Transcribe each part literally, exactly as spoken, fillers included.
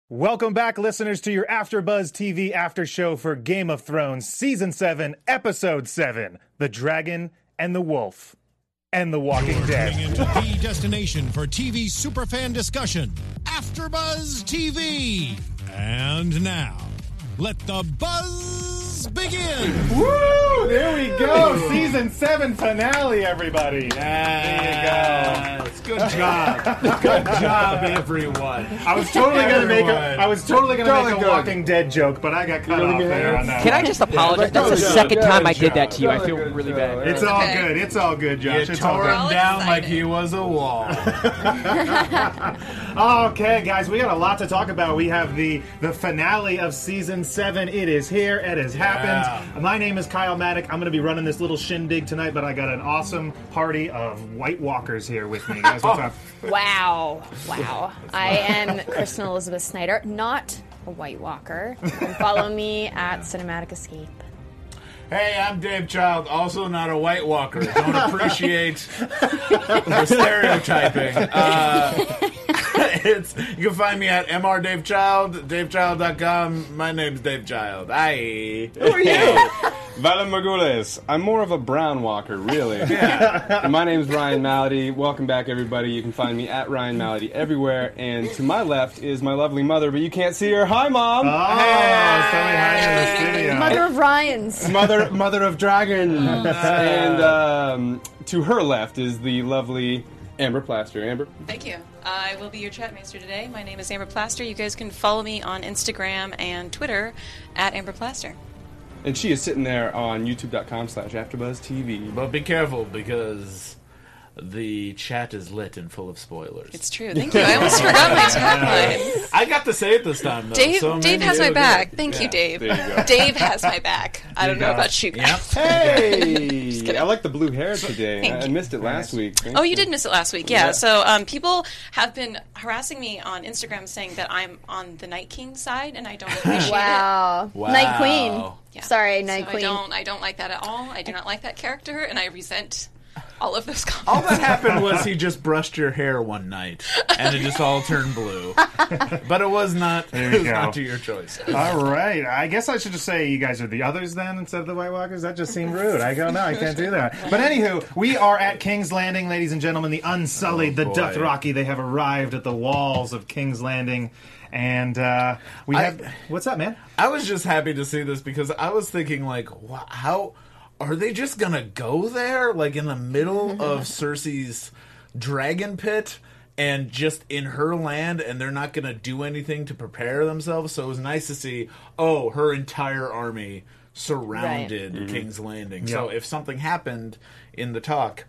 Welcome back, listeners, to your AfterBuzz T V after show for Game of Thrones Season seven, Episode seven, The Dragon and the Wolf and The Walking Dead. Tuning into the destination for T V superfan discussion, AfterBuzz T V. And now, let the buzz begin. Woo! There we go. Season seven finale, everybody. Yes. Good job. Good job, everyone. I was totally gonna make a Everyone. I was totally gonna Totally make a good. Walking Dead joke, but I got cut Really off good. there on that. Can I one. just apologize? That's the Good second job. time I Good did that job. to you. I Really feel good really job. bad. It's all Okay. good. It's all good, Josh. You It's all tore good. him all down excited. like he was a wall. Okay, guys, we got a lot to talk about. We have the the finale of season seven. It is here. It has happened. My name is Kyle Maddock. I'm going to be running this little shindig tonight, but I got an awesome party of White Walkers here with me. Guys, what's up? Wow. Wow. I am Kristen Elizabeth Snyder, not a White Walker. You can follow me at Cinematic Escape. Hey, I'm Dave Child, also not a White Walker. Don't appreciate the stereotyping. Uh, it's you can find me at M R Dave Child, dave child dot com. My name's Dave Child. Hi. Who are you? Valentin Margules. I'm more of a brown walker, really. Yeah. My name's Ryan Malady. Welcome back, everybody. You can find me at Ryan Malady everywhere. And to my left is my lovely mother, but you can't see her. Hi, Mom! Oh, somebody hiding in the studio. Mother of Ryans. Mother, mother of dragons. And um, to her left is the lovely Amber Plaster. Amber? Thank you. I will be your chat master today. My name is Amber Plaster. You guys can follow me on Instagram and Twitter at Amber Plaster. And she is sitting there on youtube.com slash AfterBuzzTV. But be careful because the chat is lit and full of spoilers. It's true. Thank you. I almost forgot my tagline. I got to say it this time, though. Dave, so Dave maybe has my it'll back. get- Thank yeah. you, Dave. There you go. Dave has my back. I don't know go. about you guys. Yep. Hey! I like the blue hair today. Thank I, I you. missed it last week. Thank Oh, you did miss it last week, yeah. Yeah. So um, people have been harassing me on Instagram saying that I'm on the Night King side, and I don't appreciate Wow. Wow. Night Queen. it. Yeah. Sorry, Night so Queen. I don't, I don't like that at all. I do not like that character, and I resent all of those comments. All that happened was he just brushed your hair one night, and it just all turned blue. But it was not. There It you was go. not to your choice. All right. I guess I should just say you guys are the others then instead of the White Walkers. That just seemed rude. I don't know. I can't do that. But anywho, we are at King's Landing, ladies and gentlemen. The Unsullied, Oh, the boy. Dothraki. They have arrived at the walls of King's Landing. And uh, we I- have... What's up, man? I was just happy to see this because I was thinking, like, wha- how are they just gonna go there, like in the middle of Cersei's dragon pit, and just in her land, and they're not gonna do anything to prepare themselves? So it was nice to see. Oh, her entire army surrounded King's Landing. So Yeah. if something happened in the talk,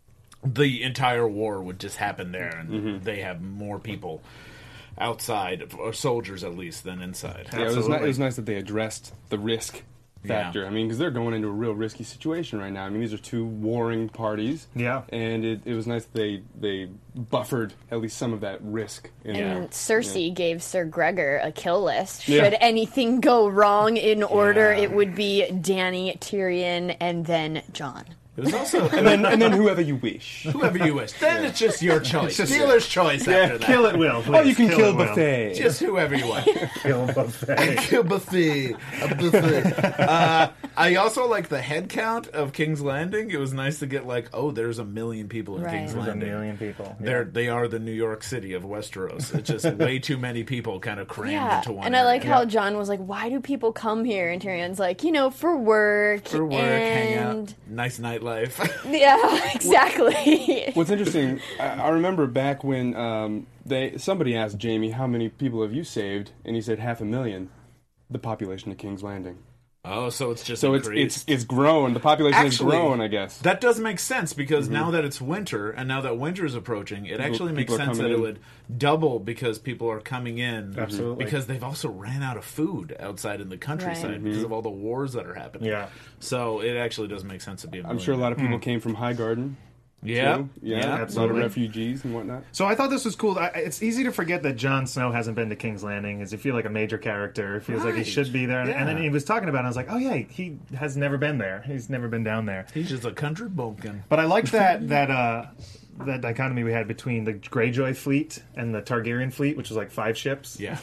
the entire war would just happen there, and they have more people outside, or soldiers at least, than inside. Yeah, it was, ni- Absolutely. it was nice that they addressed the risk factor. Yeah. I mean, because they're going into a real risky situation right now. I mean, these are two warring parties. Yeah. And it, it was nice that they they buffered at least some of that risk. In Yeah. there. And Cersei gave Sir Gregor a kill list. Yeah. Should anything go wrong in order, Yeah. it would be Dany, Tyrion, and then Jon. It was also And then and then whoever you wish. whoever you wish. Then it's just your choice. just- Dealer's choice after that. Kill it, Will. Oh, Please. you can kill it, Will. Buffet. Just whoever you want. Kill Buffet. Kill buffet. A buffet. Uh, I also like the head count of King's Landing. It was nice to get like, oh, there's a million people in Right. King's There's a Landing. million people. They're they are the New York City of Westeros. It's just way too many people kind of crammed Yeah, into one. and I like area. how John was like, "Why do people come here?" And Tyrion's like, "You know, for work, for work, hang out, and nice nightlife. yeah, exactly." What's interesting, I, I remember back when um, they somebody asked Jamie, how many people have you saved? And he said half a million. The population of King's Landing. Oh, so it's just So it's increased. it's it's grown. The population has Actually, grown, I guess. That does make sense because now that it's winter and now that winter is approaching, it actually makes people are sense that coming it in. would double because people are coming in. Absolutely. Because they've also ran out of food outside in the countryside Right. because of all the wars that are happening. Yeah. So it actually does make sense to be a I'm sure a lot of millionaire. people came from High Garden. Yeah. too. yeah, Yeah, a lot of absolutely. refugees and whatnot. So I thought this was cool. I, it's easy to forget that Jon Snow hasn't been to King's Landing. As you feel like a major character, it feels like he Right. should be there. And, and then Yeah. he was talking about it. I was like, oh yeah, he has never been there. He's never been down there. He's just a country bumpkin. But I like that that uh, that dichotomy we had between the Greyjoy fleet and the Targaryen fleet, which was like five ships. Yeah.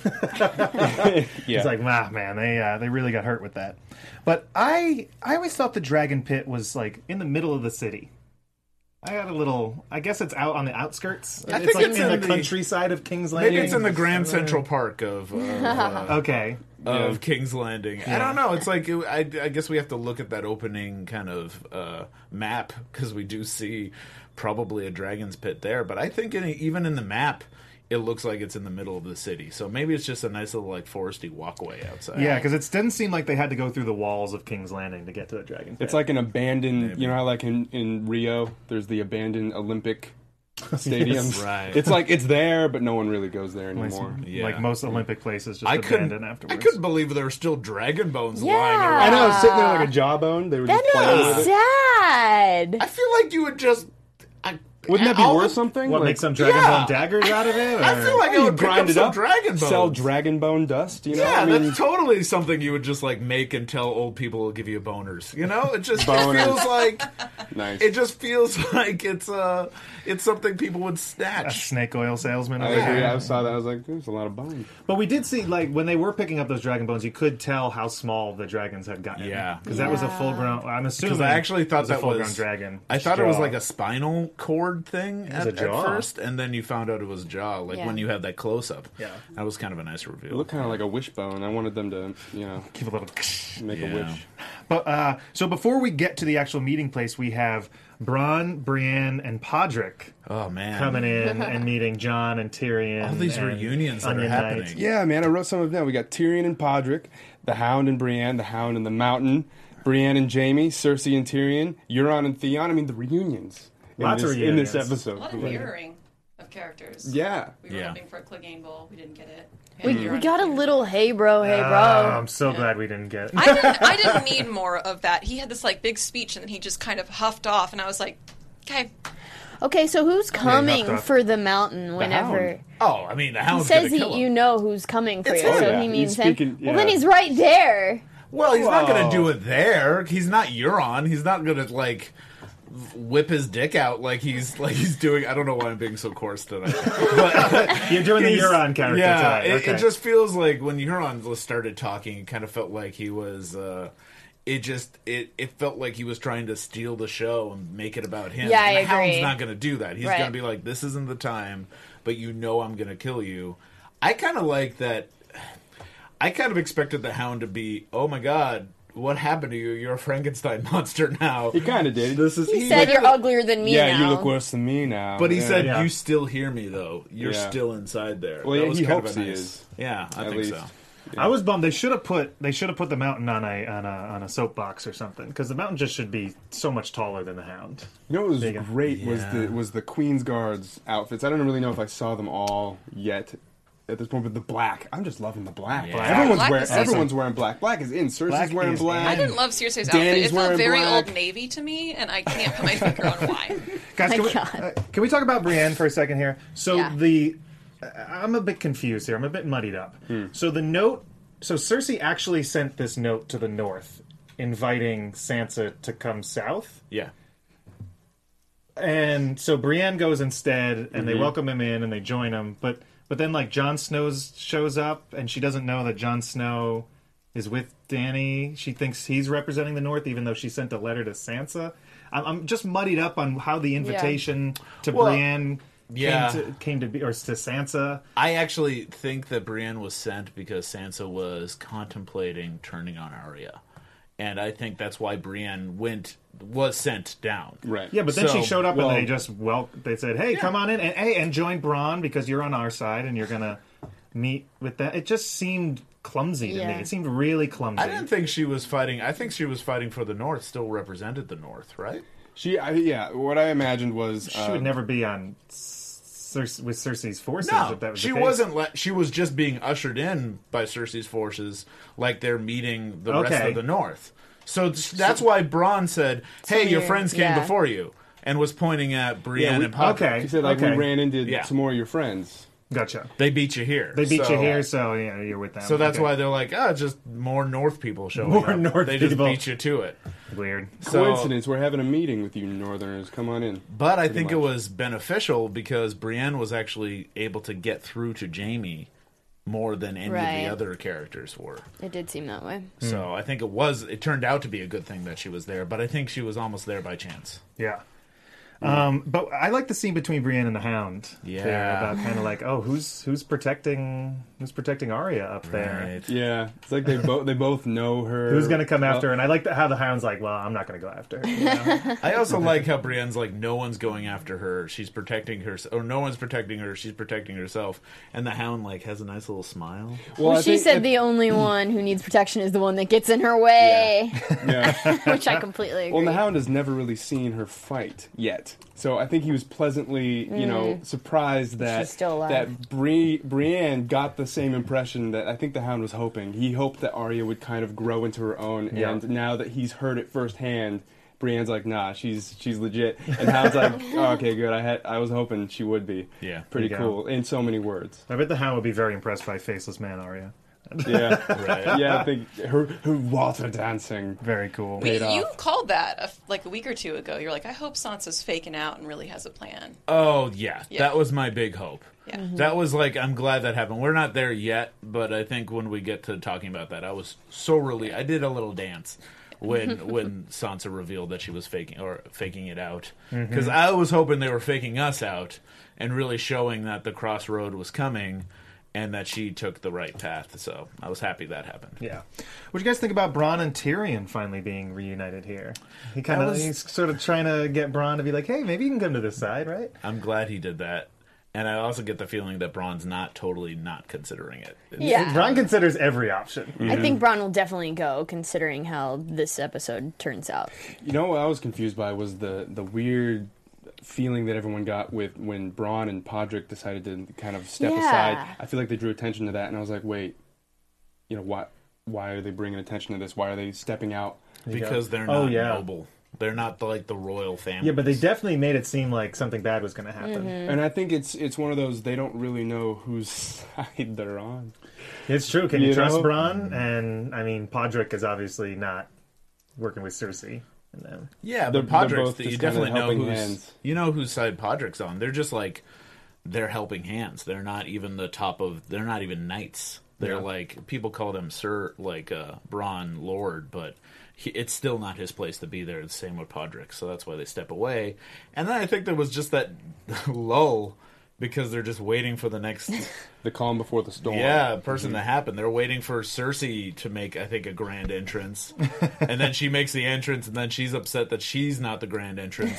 Yeah. It's like, ah, man, they uh, they really got hurt with that. But I I always thought the Dragon Pit was like in the middle of the city. I got a little. I guess it's out on the outskirts. I it's think like it's in, in the, the- countryside of King's Landing. Maybe it's in the Grand Central Park of of, uh, Okay. of King's Landing. I don't know. It's like I, I guess we have to look at that opening kind of uh, map because we do see probably a dragon's pit there. But I think in, even in the map, it looks like it's in the middle of the city. So maybe it's just a nice little like foresty walkway outside. Yeah, because it didn't seem like they had to go through the walls of King's Landing to get to the Dragon Pit. It's like an abandoned, Maybe. you know how like in, in Rio, there's the abandoned Olympic stadiums? Right. It's like, it's there, but no one really goes there Like, anymore. Yeah. like most Olympic places, just I couldn't. abandoned I afterwards. couldn't believe there were still dragon bones Yeah. lying I around. know, it's sitting there like a jawbone. They were just That playing with is it. sad. I feel like you would just. I, Wouldn't that be all worth the- something? What, Like, make some Dragon Yeah. Bone daggers out of it? I or- feel like I you would pick grind up it some up, dragon bones. sell dragon bone dust, you know? Yeah, I mean, that's totally something you would just like make and tell old people will give you boners. You know, it just it Boners. feels like nice. it just feels like it's uh it's something people would a snatch. snake oil salesman I over agree. here. I saw that. I was like, there's a lot of bones. But we did see, like, when they were picking up those dragon bones, you could tell how small the dragons had gotten. Yeah. Because that was a full grown. I'm assuming. Because I actually thought it was a that full grown was dragon. I thought it was jaw. like a spinal cord thing at, a at jaw. first, and then you found out it was jaw. Like Yeah. when you had that close up. Yeah. that was kind of a nice It reveal. looked kind of like a wishbone. I wanted them to, you know, Give a little. make Yeah. a wish. But uh, so before we get to the actual meeting place, we have Bronn, Brienne, and Podrick Oh man, coming in and meeting Jon and Tyrion. all these and reunions that are Onion happening. Knight. Yeah, man, I wrote some of them. We got Tyrion and Podrick, the Hound and Brienne, the Hound and the Mountain, Brienne and Jaime, Cersei and Tyrion, Euron and Theon. I mean, the reunions. in Lots of this, in this reunions. episode. A lot of mirroring of characters. Yeah. We were Yeah. hoping for a Clegane Bowl. We didn't get it. We, And we Euron got a did. little hey bro, hey bro. Oh, I'm so glad we didn't get it. I didn't. I didn't need more of that. He had this like big speech, and then he just kind of huffed off, and I was like, "Okay, Okay, so who's coming knocked off. for the mountain whenever Hound. Oh, I mean the he Hound's says gonna he, kill him. you know who's coming for It's you, him. so Oh, yeah. he means He's him. speaking- Well, then yeah. he's right there. Well, he's not going Whoa. to do it there. He's not Euron. He's not going to like whip his dick out like he's like he's doing. I don't know why I'm being so coarse tonight. But You're doing the he's- Euron character yeah, tonight. it, Okay. it just feels like when Euron started talking, it kind of felt like he was. Uh, it just it, it felt like he was trying to steal the show and make it about him. Yeah, I and the Hound's agree. not going to do that. He's Right. going to be like, "This isn't the time," but you know I'm going to kill you. I kind of like that. I kind of expected the Hound to be, "Oh my god, what happened to you? You're a Frankenstein monster now." He kind of did. This is He said you're uglier than me yeah, now. you look worse than me now. But he Yeah. said, Yeah. "You still hear me, though. You're Yeah. still inside there." Well, That yeah, was he kind of hopes a he nice- is. Yeah, I At think least. so. I was bummed. They should have put they should have put the mountain on a on a on a soapbox or something because the mountain just should be so much taller than the Hound. You know what was There you go. great was Yeah. the was the Queen's Guards outfits. I don't really know if I saw them all yet at this point, but the black. I'm just loving the black. Yeah. Everyone's Black wearing is awesome. everyone's wearing black. Black is in. Cersei's Black wearing is black. I didn't love Cersei's outfit. Danny's It felt wearing very black. Old Navy to me, and I can't put my finger on why." Guys, My can we, God. uh, can we talk about Brienne for a second here? So Yeah. the uh, I'm a bit confused here. I'm a bit muddied up. So the note. So Cersei actually sent this note to the North, inviting Sansa to come south. Yeah. And so Brienne goes instead, and Mm-hmm. they welcome him in, and they join him. But but then like Jon Snow shows up, and she doesn't know that Jon Snow is with Dany. She thinks he's representing the North, even though she sent a letter to Sansa. I'm, I'm just muddied up on how the invitation to Well, Brienne yeah. came to came to be, or to Sansa. I actually think that Brienne was sent because Sansa was contemplating turning on Arya. And I think that's why Brienne went was sent down. Right. Yeah, but then So, she showed up, well- and they just well, they said, "Hey, come on in, and hey, and join Bronn because you're on our side, and you're gonna meet with that." It just seemed clumsy to me. Yeah. It seemed really clumsy. I didn't think she was fighting. I think she was fighting for the North. Still represented the North, right? She, I, yeah. What I imagined was She uh, would never be on Cer- with Cersei's forces. No, if that was she the case. wasn't. Le- she was just being ushered in by Cersei's forces, like they're meeting the rest Okay. of the North. So th- that's why Bronn said, "Hey, your you're- friends came yeah. before you," and was pointing at Brienne we- and Podrick. okay. She said like Okay. we ran into Yeah. some more of your friends. Gotcha. They beat you here. They beat So- you here, so yeah, you're with them. So that's Okay. why they're like, "Ah, just more North people showing More up. North They just people. beat you to it." Weird. So- Coincidence. We're having a meeting with you Northerners. Come on in. But I Pretty think it much. was beneficial because Brienne was actually able to get through to Jaime more than any Right. of the other characters were. It did seem that way. So I think it was. It turned out to be a good thing that she was there, but I think she was almost there by chance. Yeah. Um, but I like the scene between Brienne and the Hound. Yeah. there, about kind of like, oh, who's who's protecting who's protecting Arya up there? Right. Yeah, it's like they both they both know her. Who's going to come well. after her? And I like the, how the Hound's like, well, I'm not going to go after her. you know? I also like how Brienne's like, no one's going after her. She's protecting her, or no one's protecting her. She's protecting herself. And the Hound like has a nice little smile. Well, Well, I she think said it- the only one who needs protection is the one that gets in her way, Yeah. which I completely agree. Well, and the Hound has never really seen her fight yet, so I think he was pleasantly, you know, surprised that She's still alive. that Bri- Brienne got the same impression that I think the Hound was hoping. He hoped that Arya would kind of grow into her own, Yeah. and now that he's heard it firsthand, Brienne's like, nah, she's she's legit, and Hound's like, oh, okay, good. I had I was hoping she would be. Yeah. pretty There you go. cool in so many words. I bet the Hound would be very impressed by Faceless Man Arya. Yeah, Right. yeah. I think her her water dancing. Very cool. We, paid off. you called that a, like a week or two ago. You're like, I hope Sansa's faking out and really has a plan. Oh yeah, Yeah. that was my big hope. Yeah. That was like, I'm glad that happened. We're not there yet, but I think when we get to talking about that, I was so relieved. I did a little dance when when Sansa revealed that she was faking or faking it out, because I was hoping they were faking us out and really showing that the crossroad was coming and that she took the right path. So I was happy that happened. Yeah. What do you guys think about Bronn and Tyrion finally being reunited here? He kind That of was- he's sort of trying to get Bronn to be like, hey, maybe you can come to this side, right? I'm glad he did that. And I also get the feeling that Bronn's not totally not considering it. It's- Yeah. Bronn considers every option. I think Bronn will definitely go, considering how this episode turns out. You know what I was confused by was the the weird feeling that everyone got with when Bronn and Podrick decided to kind of step Yeah. aside. I feel like they drew attention to that, and I was like, wait, you know, why why are they bringing attention to this? Why are they stepping out? Because they're Oh, not yeah. noble. They're not the, like the royal family. Yeah, but they definitely made it seem like something bad was going to happen. And I think it's it's one of those they don't really know whose side they're on. It's true. Can you, You trust know? Bronn? And, I mean, Podrick is obviously not working with Cersei. And then, yeah, They're- but they're Podrick's, both you just definitely kinda know helping who's hands. you know whose side Podrick's on. They're just like they're helping hands. They're not even the top of. They're not even knights. They're Yeah. like people call them Sir, like uh, Bronn Lord, but he, it's still not his place to be there. The same with Podrick, so that's why they step away. And then I think there was just that lull because they're just waiting for the next. The calm before the storm. Yeah, person to happen. They're waiting for Cersei to make, I think, a grand entrance, and then she makes the entrance, and then she's upset that she's not the grand entrance.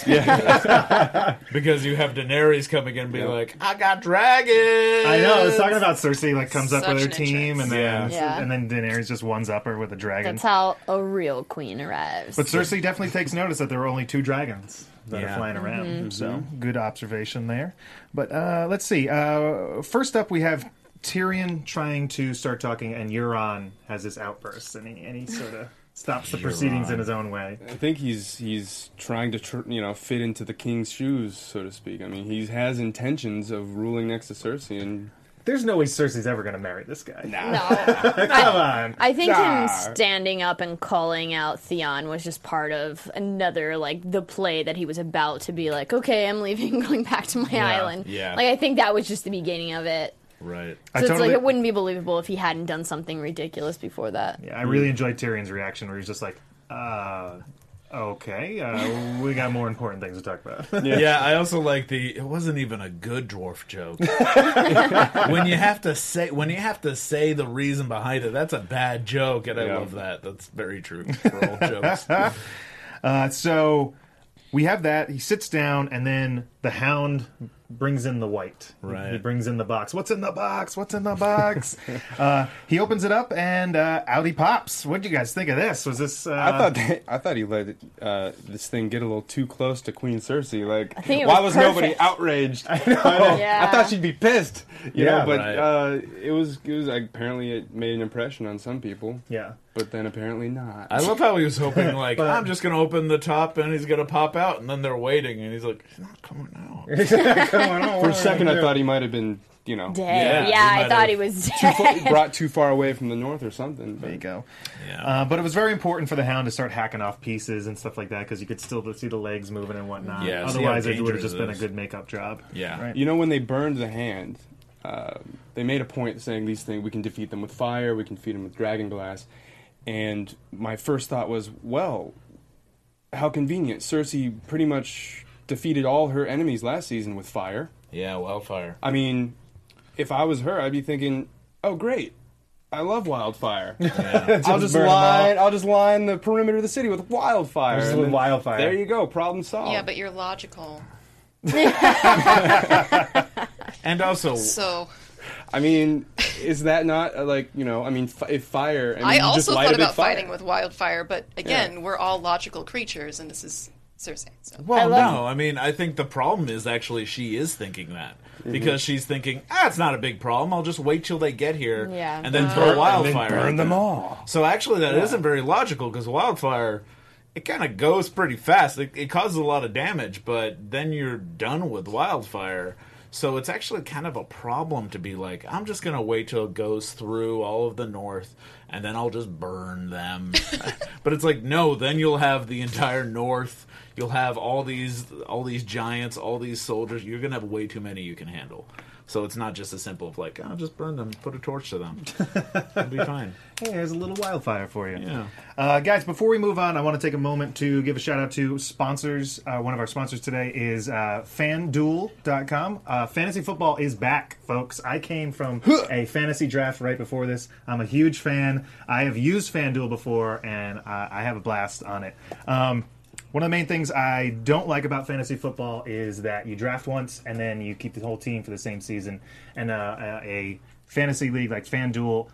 Yeah, because you have Daenerys coming in and be like, "I got dragons." I know. I was talking about Cersei, like, comes up with Such her an team, and then, Yeah. and then Daenerys just ones up her with a dragon. That's how a real queen arrives. But Cersei definitely takes notice that there were only two dragons that Yeah. are flying around. So good observation there. But uh, let's see. Uh, first up, we have Tyrion trying to start talking, and Euron has this outburst, and he, and he sort of stops the proceedings in his own way. I think he's he's trying to tr- you know fit into the king's shoes, so to speak. I mean, he has intentions of ruling next to Cersei, and There's no way Cersei's ever going to marry this guy. no. Come on. I think Nah. him standing up and calling out Theon was just part of another, like, the play that he was about to be like, okay, I'm leaving, going back to my island. yeah. Like, I think that was just the beginning of it. Right. I So it's totally- like, it wouldn't be believable if he hadn't done something ridiculous before that. Yeah, I really enjoyed Tyrion's reaction where he's just like, uh, okay, uh, we got more important things to talk about. Yeah. I also like the. It wasn't even a good dwarf joke. when you have to say when you have to say the reason behind it, that's a bad joke, and I Yeah. love that. That's very true for all jokes. Uh, so we have that. He sits down, and then the Hound brings in the white. He- Right. He brings in the box. What's in the box? What's in the box? uh, he opens it up, and uh, out he pops. What did you guys think of this? Was this? Uh, I thought they, I thought he let uh, this thing get a little too close to Queen Cersei. Like, I think it why was was nobody perfect. outraged? I know. Yeah. I thought she'd be pissed. You Yeah, know, but right. uh, it was it was like, apparently it made an impression on some people, Yeah. but then apparently not. I love how he was hoping, like, I'm just going to open the top and he's going to pop out. And then they're waiting. And he's like, he's not coming out. Come on, For a second, I thought he might have been you know, Dead. Yeah, Yeah, he I might thought have- he was too far, dead. brought too far away from the north or something. There you go. Yeah. Uh, but it was very important for the Hound to start hacking off pieces and stuff like that because you could still see the legs moving and whatnot. Yeah, see how Otherwise, it would have dangerous just it been a is. good makeup job. Yeah. Right? You know, when they burned the hand, uh, they made a point saying these things, we can defeat them with fire, we can defeat them with dragon glass. And my first thought was, well, how convenient. Cersei pretty much defeated all her enemies last season with fire. Yeah, wildfire. I mean, if I was her, I'd be thinking, oh, great. I love wildfire. I'll just burn 'em line. I'll just line the perimeter of the city with wildfire. Just and with then wildfire. There you go. Problem solved. Yeah, but you're logical. And also, So I mean, is that not uh, like you know? I mean, f- if fire. I, mean, I you just also light thought a big about fire. fighting with wildfire, but again, Yeah. we're all logical creatures, and this is Cersei. So. well, love- no, I mean, I think the problem is actually she is thinking that. Because she's thinking, ah, it's not a big problem. I'll just wait till they get here Yeah. and then throw wildfire. burn at them all. So actually, that not very logical because wildfire, it kind of goes pretty fast. It, it causes a lot of damage, but then you're done with wildfire. So it's actually kind of a problem to be like, I'm just going to wait till it goes through all of the north and then I'll just burn them. But it's like, no, then you'll have the entire north. You'll have all these all these giants, all these soldiers. You're going to have way too many you can handle. So it's not just as simple of like, oh, just burn them, put a torch to them. It'll be fine. Hey, there's a little wildfire for you. Yeah. Uh, guys, before we move on, I want to take a moment to give a shout out to sponsors. Uh, one of our sponsors today is uh, FanDuel dot com. Uh, fantasy football is back, folks. I came from a fantasy draft right before this. I'm a huge fan. I have used FanDuel before, and uh, I have a blast on it. Um, One of the main things I don't like about fantasy football is that you draft once and then you keep the whole team for the same season. And uh, a fantasy league like FanDuel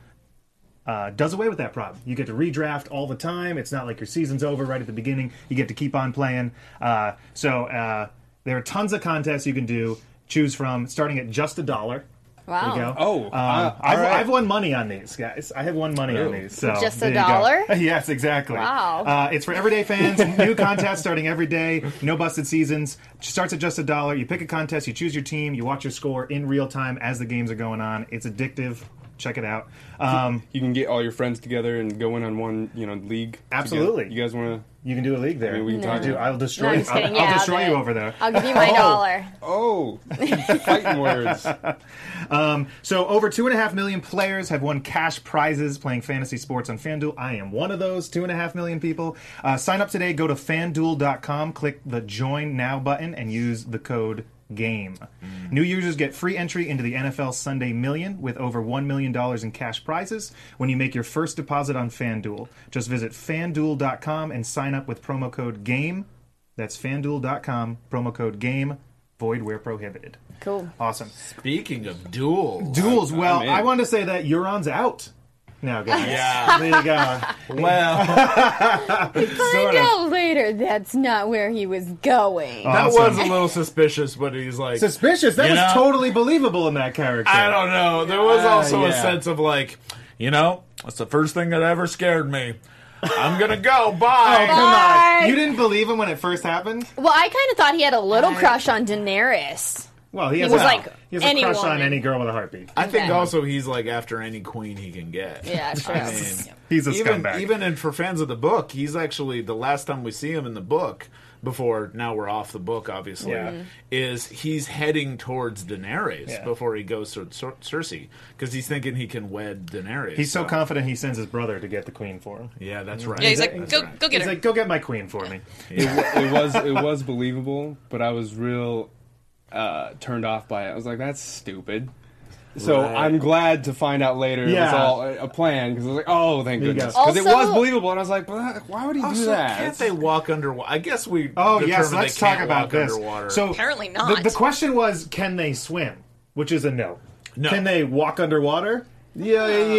uh, does away with that problem. You get to redraft all the time. It's not like your season's over right at the beginning. You get to keep on playing. Uh, so uh, there are tons of contests you can do, choose from, starting at just a dollar. Wow. There you go. Oh, um, uh, I've, all right. I've won money on these, guys. I have won money on these. So Just a there you go. dollar? Yes, exactly. Wow. Uh, it's for everyday fans. New contests starting every day. No busted seasons. Starts at just a dollar. You pick a contest. You choose your team. You watch your score in real time as the games are going on. It's addictive. Check it out. Um, You can get all your friends together and go in on one, you know, league. Absolutely. together. You guys want you can do a league there. I mean, we can No. talk Do- to I'll No, destroy. I'm just I'll, kidding. I'll Yeah, destroy I'll you do- over there. I'll give you my Oh. dollar. Oh, fighting words. Um, so over two and a half million players have won cash prizes playing fantasy sports on FanDuel. I am one of those two and a half million people. Uh, sign up today. Go to FanDuel dot com. Click the Join Now button and use the code GAME. New users get free entry into the N F L Sunday Million with over one million dollars in cash prizes when you make your first deposit on FanDuel. Just visit FanDuel dot com and sign up with promo code GAME. That's FanDuel dot com, promo code GAME, void where prohibited. Cool. Awesome. Speaking of duels. Duels, well, I'm in. I wanted to say that Euron's out now, guys. Yeah. There you go. Well, Find Sort of. out later that's not where he was going. that Awesome. was a little suspicious, but he's like, Suspicious. That You was know? totally believable in that character. I don't know. There was also a yeah. sense of like, you know, that's the first thing that ever scared me. I'm gonna go. Oh, Bye. come Bye. on. You didn't believe him when it first happened? Well, I kind of thought he had a little crush on Daenerys. Well, he has, was a, like he has a any crush on woman. any girl with a heartbeat. I think Okay. also he's like after any queen he can get. Yeah, true. I mean, He's a even scumbag. even in for fans of the book, he's actually the last time we see him in the book. Before now we're off the book, obviously. Yeah. Mm-hmm. Is he's heading towards Daenerys Yeah. before he goes to Cer- Cersei because he's thinking he can wed Daenerys. He's so confident he sends his brother to get the queen for him. Yeah, that's right. Yeah, he's like, That's go, right. go get He's her. like, go get my queen for me. It, wa- it was it was believable, but I was real uh, turned off by it. I was like, that's stupid. So Right. I'm glad to find out later it was Yeah. all a, a plan because I was like, oh, thank There you goodness, go. because it Also- was believable, and I was like, but why would he do Also, that? can't It's- they walk underwater? I guess we. Oh, determined yes, they let's can't talk about walk this. Underwater. So Apparently The, not. the question was, can they swim? Which is a no. No. Can they walk underwater? Yeah, yeah,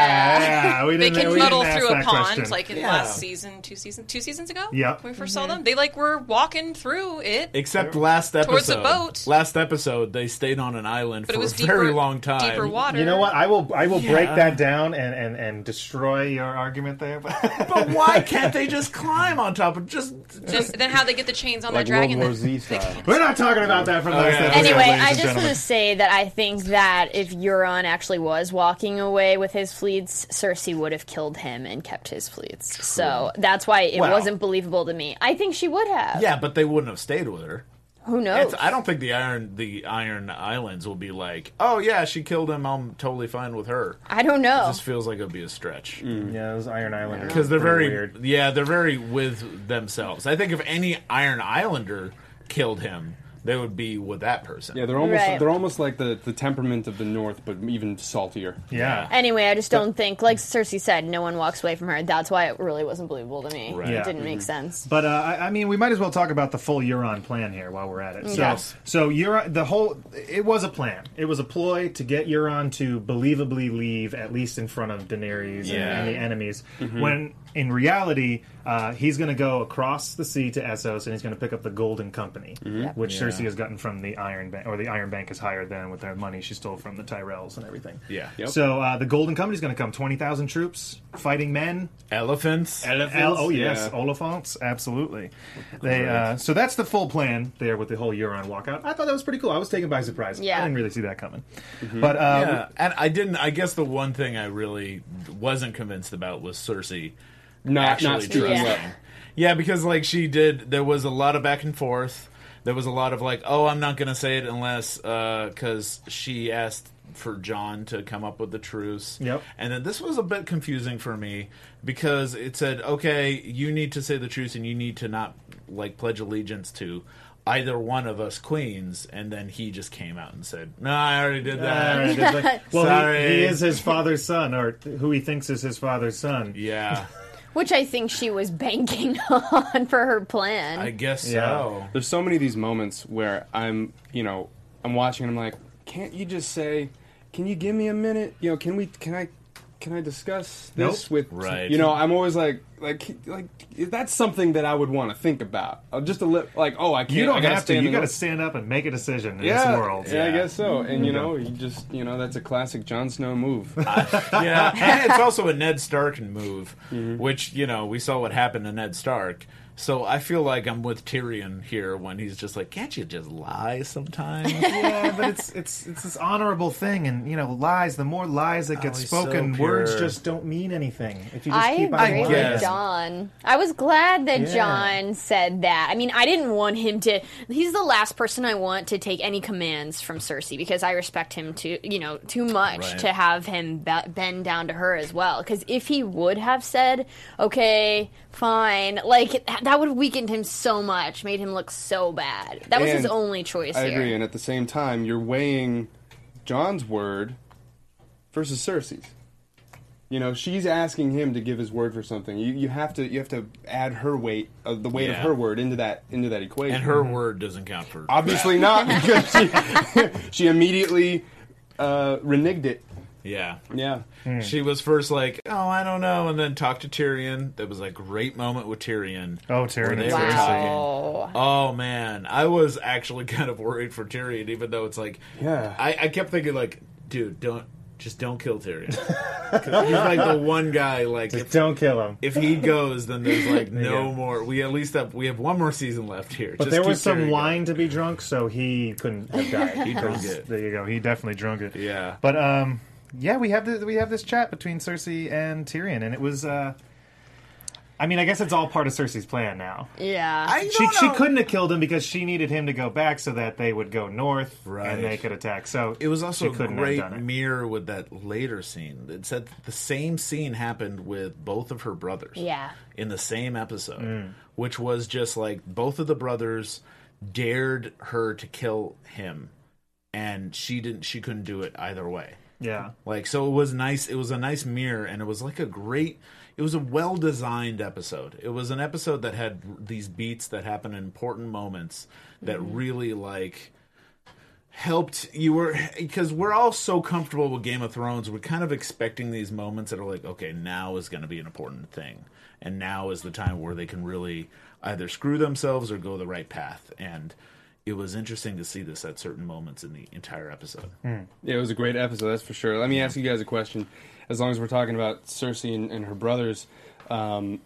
yeah. We They didn't, can we muddle didn't ask through a that pond, question. like in Yeah. last season, two seasons, two seasons ago. Yep. when we first saw them, they like were walking through it. Except last episode. Towards a boat. Last episode, they stayed on an island But for it was a deeper, very long time. deeper water. You know what? I will. I will break Yeah. that down and, and, and destroy your argument there. But why can't they just climb on top of just? Then, then how they get the chains on Like that dragon? World War then? Z style. We're not talking about that from last Okay. episode. Anyway, ladies I and just want gentlemen. to say that I think that if Euron actually was walking away with his fleets, Cersei would have killed him and kept his fleets. So that's why it Well- wasn't believable to me. I think she would have. Yeah, but they wouldn't have stayed with her. Who knows? It's, I don't think the Iron the Iron Islands will be like, oh yeah, she killed him. I'm totally fine with her. I don't know. It just feels like it'd be a stretch Yeah, those Iron Islanders. because they're pretty very weird. yeah they're very with themselves. I think if any Iron Islander killed him, they would be with that person. Yeah, they're almost Right. they're almost like the, the temperament of the North, but even saltier. Yeah. Anyway, I just don't think, like Cersei said, no one walks away from her. That's why it really wasn't believable to me. Right. It Yeah. didn't make sense. But uh, I, I mean, we might as well talk about the full Euron plan here while we're at it. So, Yes. so Euron, the whole, it was a plan. It was a ploy to get Euron to believably leave, at least in front of Daenerys and, Yeah. and the enemies. When in reality, uh, he's going to go across the sea to Essos and he's going to pick up the Golden Company, which Yeah. Cersei has gotten from the Iron Bank, or the Iron Bank has hired them with their money she stole from the Tyrells and everything. Yeah. Yep. So uh, the Golden Company is going to come twenty thousand troops, fighting men, Elephants. El- oh yes, Yeah. Oliphants, absolutely. They uh, so that's the full plan there with the whole Euron walkout. I thought that was pretty cool. I was taken by surprise. Yeah. I didn't really see that coming. But uh, Yeah, and I didn't. I guess the one thing I really wasn't convinced about was Cersei Not actually not speaking Yeah. up. trusting. Yeah, because like she did, there was a lot of back and forth. There was a lot of like, oh, I'm not going to say it unless because she asked for John to come up with the truce. Yep. And then this was a bit confusing for me because it said, okay, you need to say the truce and you need to not like pledge allegiance to either one of us queens. And then he just came out and said, no, I already did that. uh, it's like, well, Sorry. he, he is his father's son, or who he thinks is his father's son. Yeah, Which I think she was banking on for her plan. I guess Yeah. so. There's so many of these moments where I'm, you know, I'm watching and I'm like, can't you just say, can you give me a minute? You know, can we, can I, can I discuss this Nope. with, Right. you know, I'm always like, like, like, that's something that I would want to think about. Uh, Just a li- like, oh, I can't. You I don't gotta have to. stand You in got to the- stand up and make a decision in yeah, this world. yeah, I Yeah. guess so. And you know, you just, you know, that's a classic Jon Snow move. Yeah, and it's also a Ned Stark move, which, you know, we saw what happened to Ned Stark. So I feel like I'm with Tyrion here when he's just like, can't you just lie sometimes? Yeah, but it's it's it's this honorable thing, and you know, lies. The more lies that get Oh, he's spoken, so words pure. just don't mean anything. If you just I keep on agree lying. guess. with John. I was glad that Yeah. John said that. I mean, I didn't want him to. He's the last person I want to take any commands from Cersei because I respect him too, you know, too much Right. to have him be- bend down to her as well. Because if he would have said, "Okay, fine," like that would have weakened him so much, made him look so bad. That was his And only choice I here. agree, and at the same time, you're weighing John's word versus Cersei's. You know, she's asking him to give his word for something. You, you have to you have to add her weight, uh, the weight Yeah. of her word into that into that equation. And her word doesn't count for. obviously not because she she immediately uh, reneged it. Yeah. Yeah, She was first like, oh, I don't know, and then talked to Tyrion. That was a great moment with Tyrion. Oh, where Tyrion they and were Cersei. talking. Wow. Oh man, I was actually kind of worried for Tyrion, even though it's like, Yeah. I, I kept thinking like, dude, don't just don't kill Tyrion. 'Cause he's like the one guy. Like, Just if, don't kill him. if he goes, then there's like no Yeah. more. We at least have we have one more season left here. But Just there keep was some Tyrion wine to be drunk, so he couldn't have died. He drunk it. There you go. He definitely drunk it. Yeah. But um, yeah, we have the, we have this chat between Cersei and Tyrion, and it was. Uh, I mean, I guess it's all part of Cersei's plan now. Yeah. I She don't she know. couldn't have killed him because she needed him to go back so that they would go north Right. and they could attack. So It was also she a couldn't have great done it. mirror with that later scene. It said the same scene happened with both of her brothers. Yeah. In the same episode, Mm. which was just like both of the brothers dared her to kill him, and she didn't. She couldn't do it either way. Yeah. Like, so it was nice. It was a nice mirror, and it was like a great. It was a well designed episode. It was an episode that had these beats that happen in important moments that really like helped you were because we're all so comfortable with Game of Thrones. We're kind of expecting these moments that are like, okay, now is going to be an important thing, and now is the time where they can really either screw themselves or go the right path. And it was interesting to see this at certain moments in the entire episode. Mm. Yeah, it was a great episode, that's for sure. Let me ask you guys a question. As long as we're talking about Cersei and, and her brothers, um,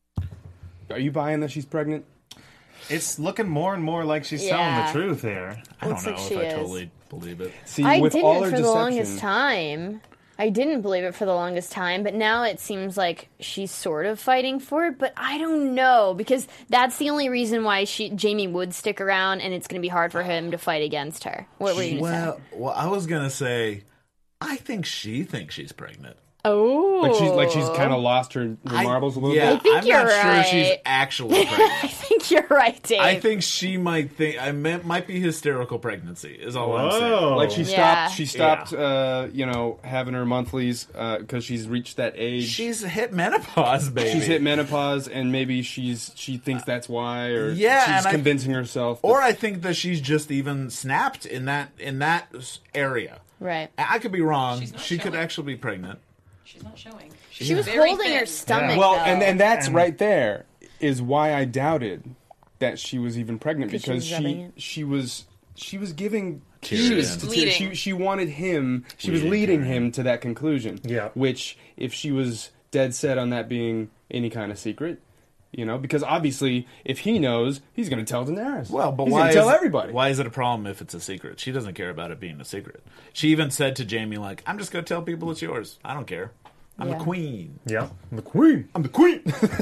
are you buying that she's pregnant? It's looking more and more like she's Yeah. telling the truth here. I Looks don't know like if she I is. totally believe it. See, I with didn't all her for the deception, longest time. I didn't believe it for the longest time, but now it seems like she's sort of fighting for it. But I don't know, because that's the only reason why she Jamie would stick around, and it's going to be hard for him to fight against her. What were you going to Well, say? well, I was gonna say, I think she thinks she's pregnant. Oh, like she's like she's kind of lost her, her I- marbles a little yeah, bit. think I'm you're not sure she's right. actually pregnant. I think you're right, Dave. I think she might think I meant might be hysterical pregnancy. Is all I'm saying. Whoa. Like she Yeah. stopped, she stopped, uh, you know, having her monthlies because she's reached that age. She's hit menopause, baby. She's hit menopause, and maybe she's she thinks that's why, or Yeah, she's and I- convincing herself. Or I think that she's just even snapped in that in that s- area. right. I I could be wrong. She's not She could showing. actually be pregnant. She's not showing. She was very holding thin. her stomach. well, though. and and that's And- right there is why I doubted that she was even pregnant 'Cause she because was rubbing she it. she was she was giving Tyrion. cues to Tyrion. Leading. She she wanted him. She was Leading leading Tyrion. him to that conclusion. Yeah. Which, if she was dead set on that being any kind of secret, you know, because obviously if he knows, he's going to tell Daenerys. Well, but he's why going to tell is, everybody. Why is it a problem if it's a secret? She doesn't care about it being a secret. She even said to Jamie, like, "I'm just going to tell people it's yours. I don't care. I'm Yeah. the queen. Yeah, I'm the queen. I'm the queen."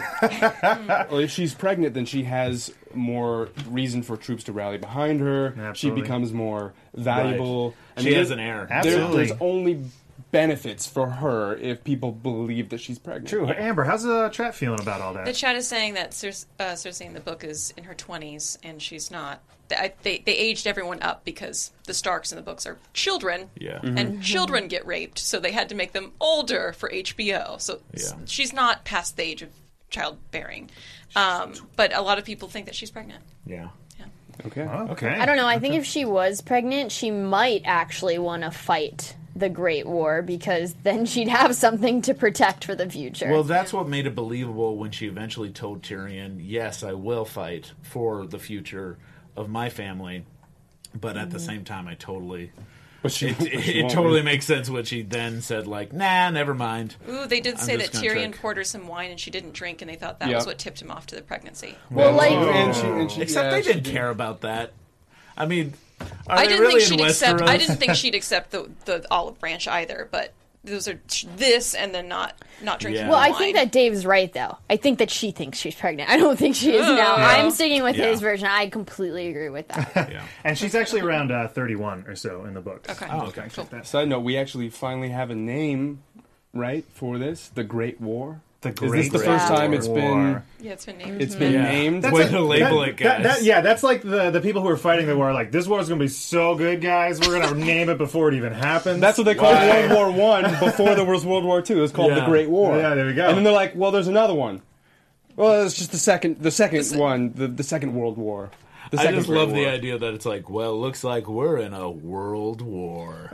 Well, if she's pregnant, then she has more reason for troops to rally behind her. Absolutely. She becomes more valuable. I She mean, has there- an heir. there- Absolutely. there's only benefits for her if people believe that she's pregnant. True. Amber, how's the chat feeling about all The that? chat is saying that Cer- uh, Cersei in the book is in her twenties, and she's not. They, they, they aged everyone up because the Starks in the books are children, Yeah. and children get raped, so they had to make them older for H B O. So s- Yeah. she's not past the age of childbearing. Um, but a lot of people think that she's pregnant. Yeah. Okay. Oh, okay. I don't know. I think if she was pregnant, she might actually want to fight the Great War, because then she'd have something to protect for the future. Well, that's what made it believable when she eventually told Tyrion, "Yes, I will fight for the future of my family," but at the same time, I totally. But she, It, but she it won't totally be. makes sense what she then said, like, "Nah, never mind." Ooh, they did I'm say just that gonna Tyrion check. poured her some wine and she didn't drink, and they thought that Yeah. was what tipped him off to the pregnancy. well, like, And she, and she, Except yeah, they she didn't did. care about that. I mean, are I they didn't really think in she'd accept. Westeros? I didn't think she'd accept the the olive branch either. But those are this and then not not drinking. Yeah. well, I wine. think that Dave's right, though. I think that she thinks she's pregnant. I don't think she is now. Yeah. I'm sticking with Yeah. his version. I completely agree with that. Yeah. And she's actually around uh, thirty-one or so in the book. Okay. Oh, okay. Cool. Side note: we actually finally have a name, right, for this, the Great War. The Is Great this the first War. time it's been Yeah, it's been named. it's been Yeah. named? That's Way like- to label that- it, guys. that- that- yeah, that's like the, the people who are fighting the war. Like, this war is going to be so good, guys. We're going to name it before it even happens. That's what they called World War One before there was World War Two. It was called Yeah. the Great War. Yeah, there we go. And then they're like, well, there's another one. Well, it's just the second, the second one, the, the second World War. The I second just Great love War. the idea that it's like, well, looks like we're in a world war.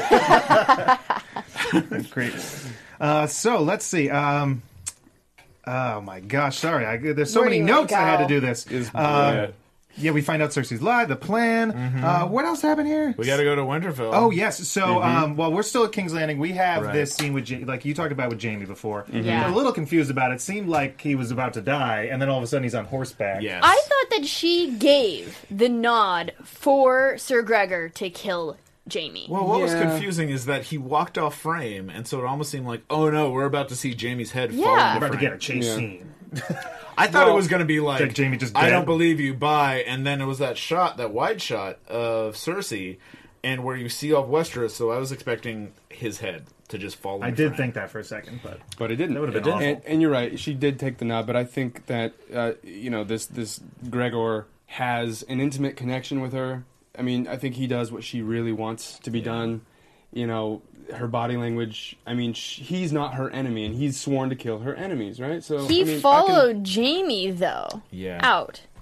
great. Uh, so let's see. Um, oh my gosh, sorry. I, there's so Where do many you wanna notes I had to go? do this. Is- Um, yeah. yeah, we find out Cersei's lie, the plan. Uh, what else happened here? We got to go to Winterfell. Oh yes, so um, well, we're still at King's Landing. We have Right. this scene with Ja- like you talked about with Jamie before. Yeah. I'm a little confused about it. It seemed like he was about to die, and then all of a sudden he's on horseback. Yes. I thought that she gave the nod for Sir Gregor to kill Jamie. Well, what was Yeah. confusing is that he walked off frame, and so it almost seemed like, oh no, we're about to see Jamie's head fall Yeah. into We're about to frame. get a chase Yeah. scene. I thought Well, it was going to be like, like Jamie just I dead. don't believe you, bye. And then it was that shot, that wide shot of Cersei, and where you see off Westeros, so I was expecting his head to just fall into I did frame. think that for a second, but But it didn't. That would've been It awful. didn't. And, and you're right. She did take the nod, but I think that uh, you know this this Gregor has an intimate connection with her. I mean, I think he does what she really wants to be done. You know, her body language. I mean, sh- he's not her enemy, and he's sworn to kill her enemies, right? So he I mean, I followed can- Jamie though Yeah. out.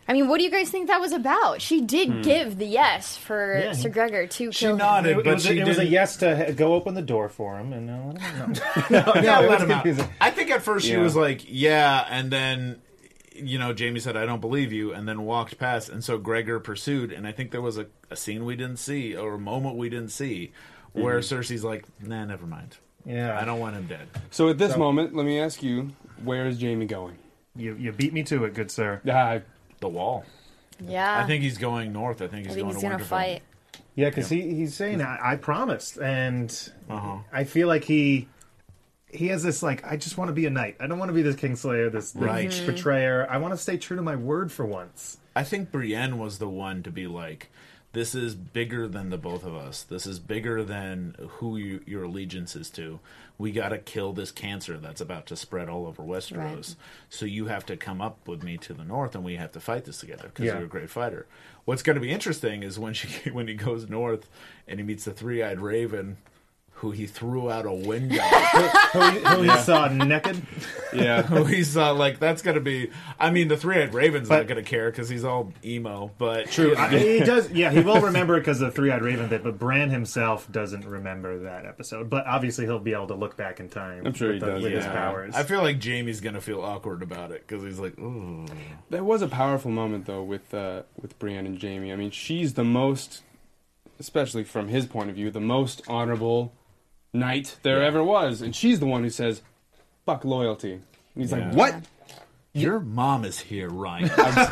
I mean, what do you guys think that was about? She did Hmm. give the yes for Yeah. Sir Gregor to She kill him. nodded, It, it but was, she a, it was a didn't- yes to ha- go open the door for him, and no, I don't know. Yeah, it let was him out. confusing. I think at first she Yeah. was like, yeah, and then, you know, Jamie said, I don't believe you, and then walked past, and so Gregor pursued, and I think there was a, a scene we didn't see, or a moment we didn't see, where Cersei's like, nah, never mind. Yeah, I don't want him dead. So at this So- moment, let me ask you, where is Jamie going? You you beat me to it, good sir. Ah, The wall. Yeah. I think he's going north. I think I he's think going he's to gonna Winterfell. fight. Yeah, because he, he's saying I, I promised, and Uh-huh. I feel like he he has this like I just want to be a knight. I don't want to be this Kingslayer, this, this Right. Mm-hmm. betrayer. I want to stay true to my word for once. I think Brienne was the one to be like, this is bigger than the both of us. This is bigger than who you, your allegiance is to. We got to kill this cancer that's about to spread all over Westeros. Right. So you have to come up with me to the north, and we have to fight this together because Yeah. you're a great fighter. What's going to be interesting is when she when he goes north and he meets the three-eyed raven, who he threw out a window. Who, who he saw naked. yeah. who he saw like that's going to be. I mean, the three-eyed raven's But- not going to care because he's all emo. But True, I, he does. Yeah, he will remember it because of the three-eyed raven bit. But Bran himself doesn't remember that episode. But obviously, he'll be able to look back in time. I'm sure with he the- does, with his yeah. powers. I feel like Jamie's gonna feel awkward about it because he's like, ooh. There was a powerful moment though with uh, with Brienne and Jamie. I mean, she's the most, especially from his point of view, the most honorable knight there Yeah. ever was, and she's the one who says, "Fuck loyalty." And he's Yeah. like, "What?" Your mom is here, Ryan.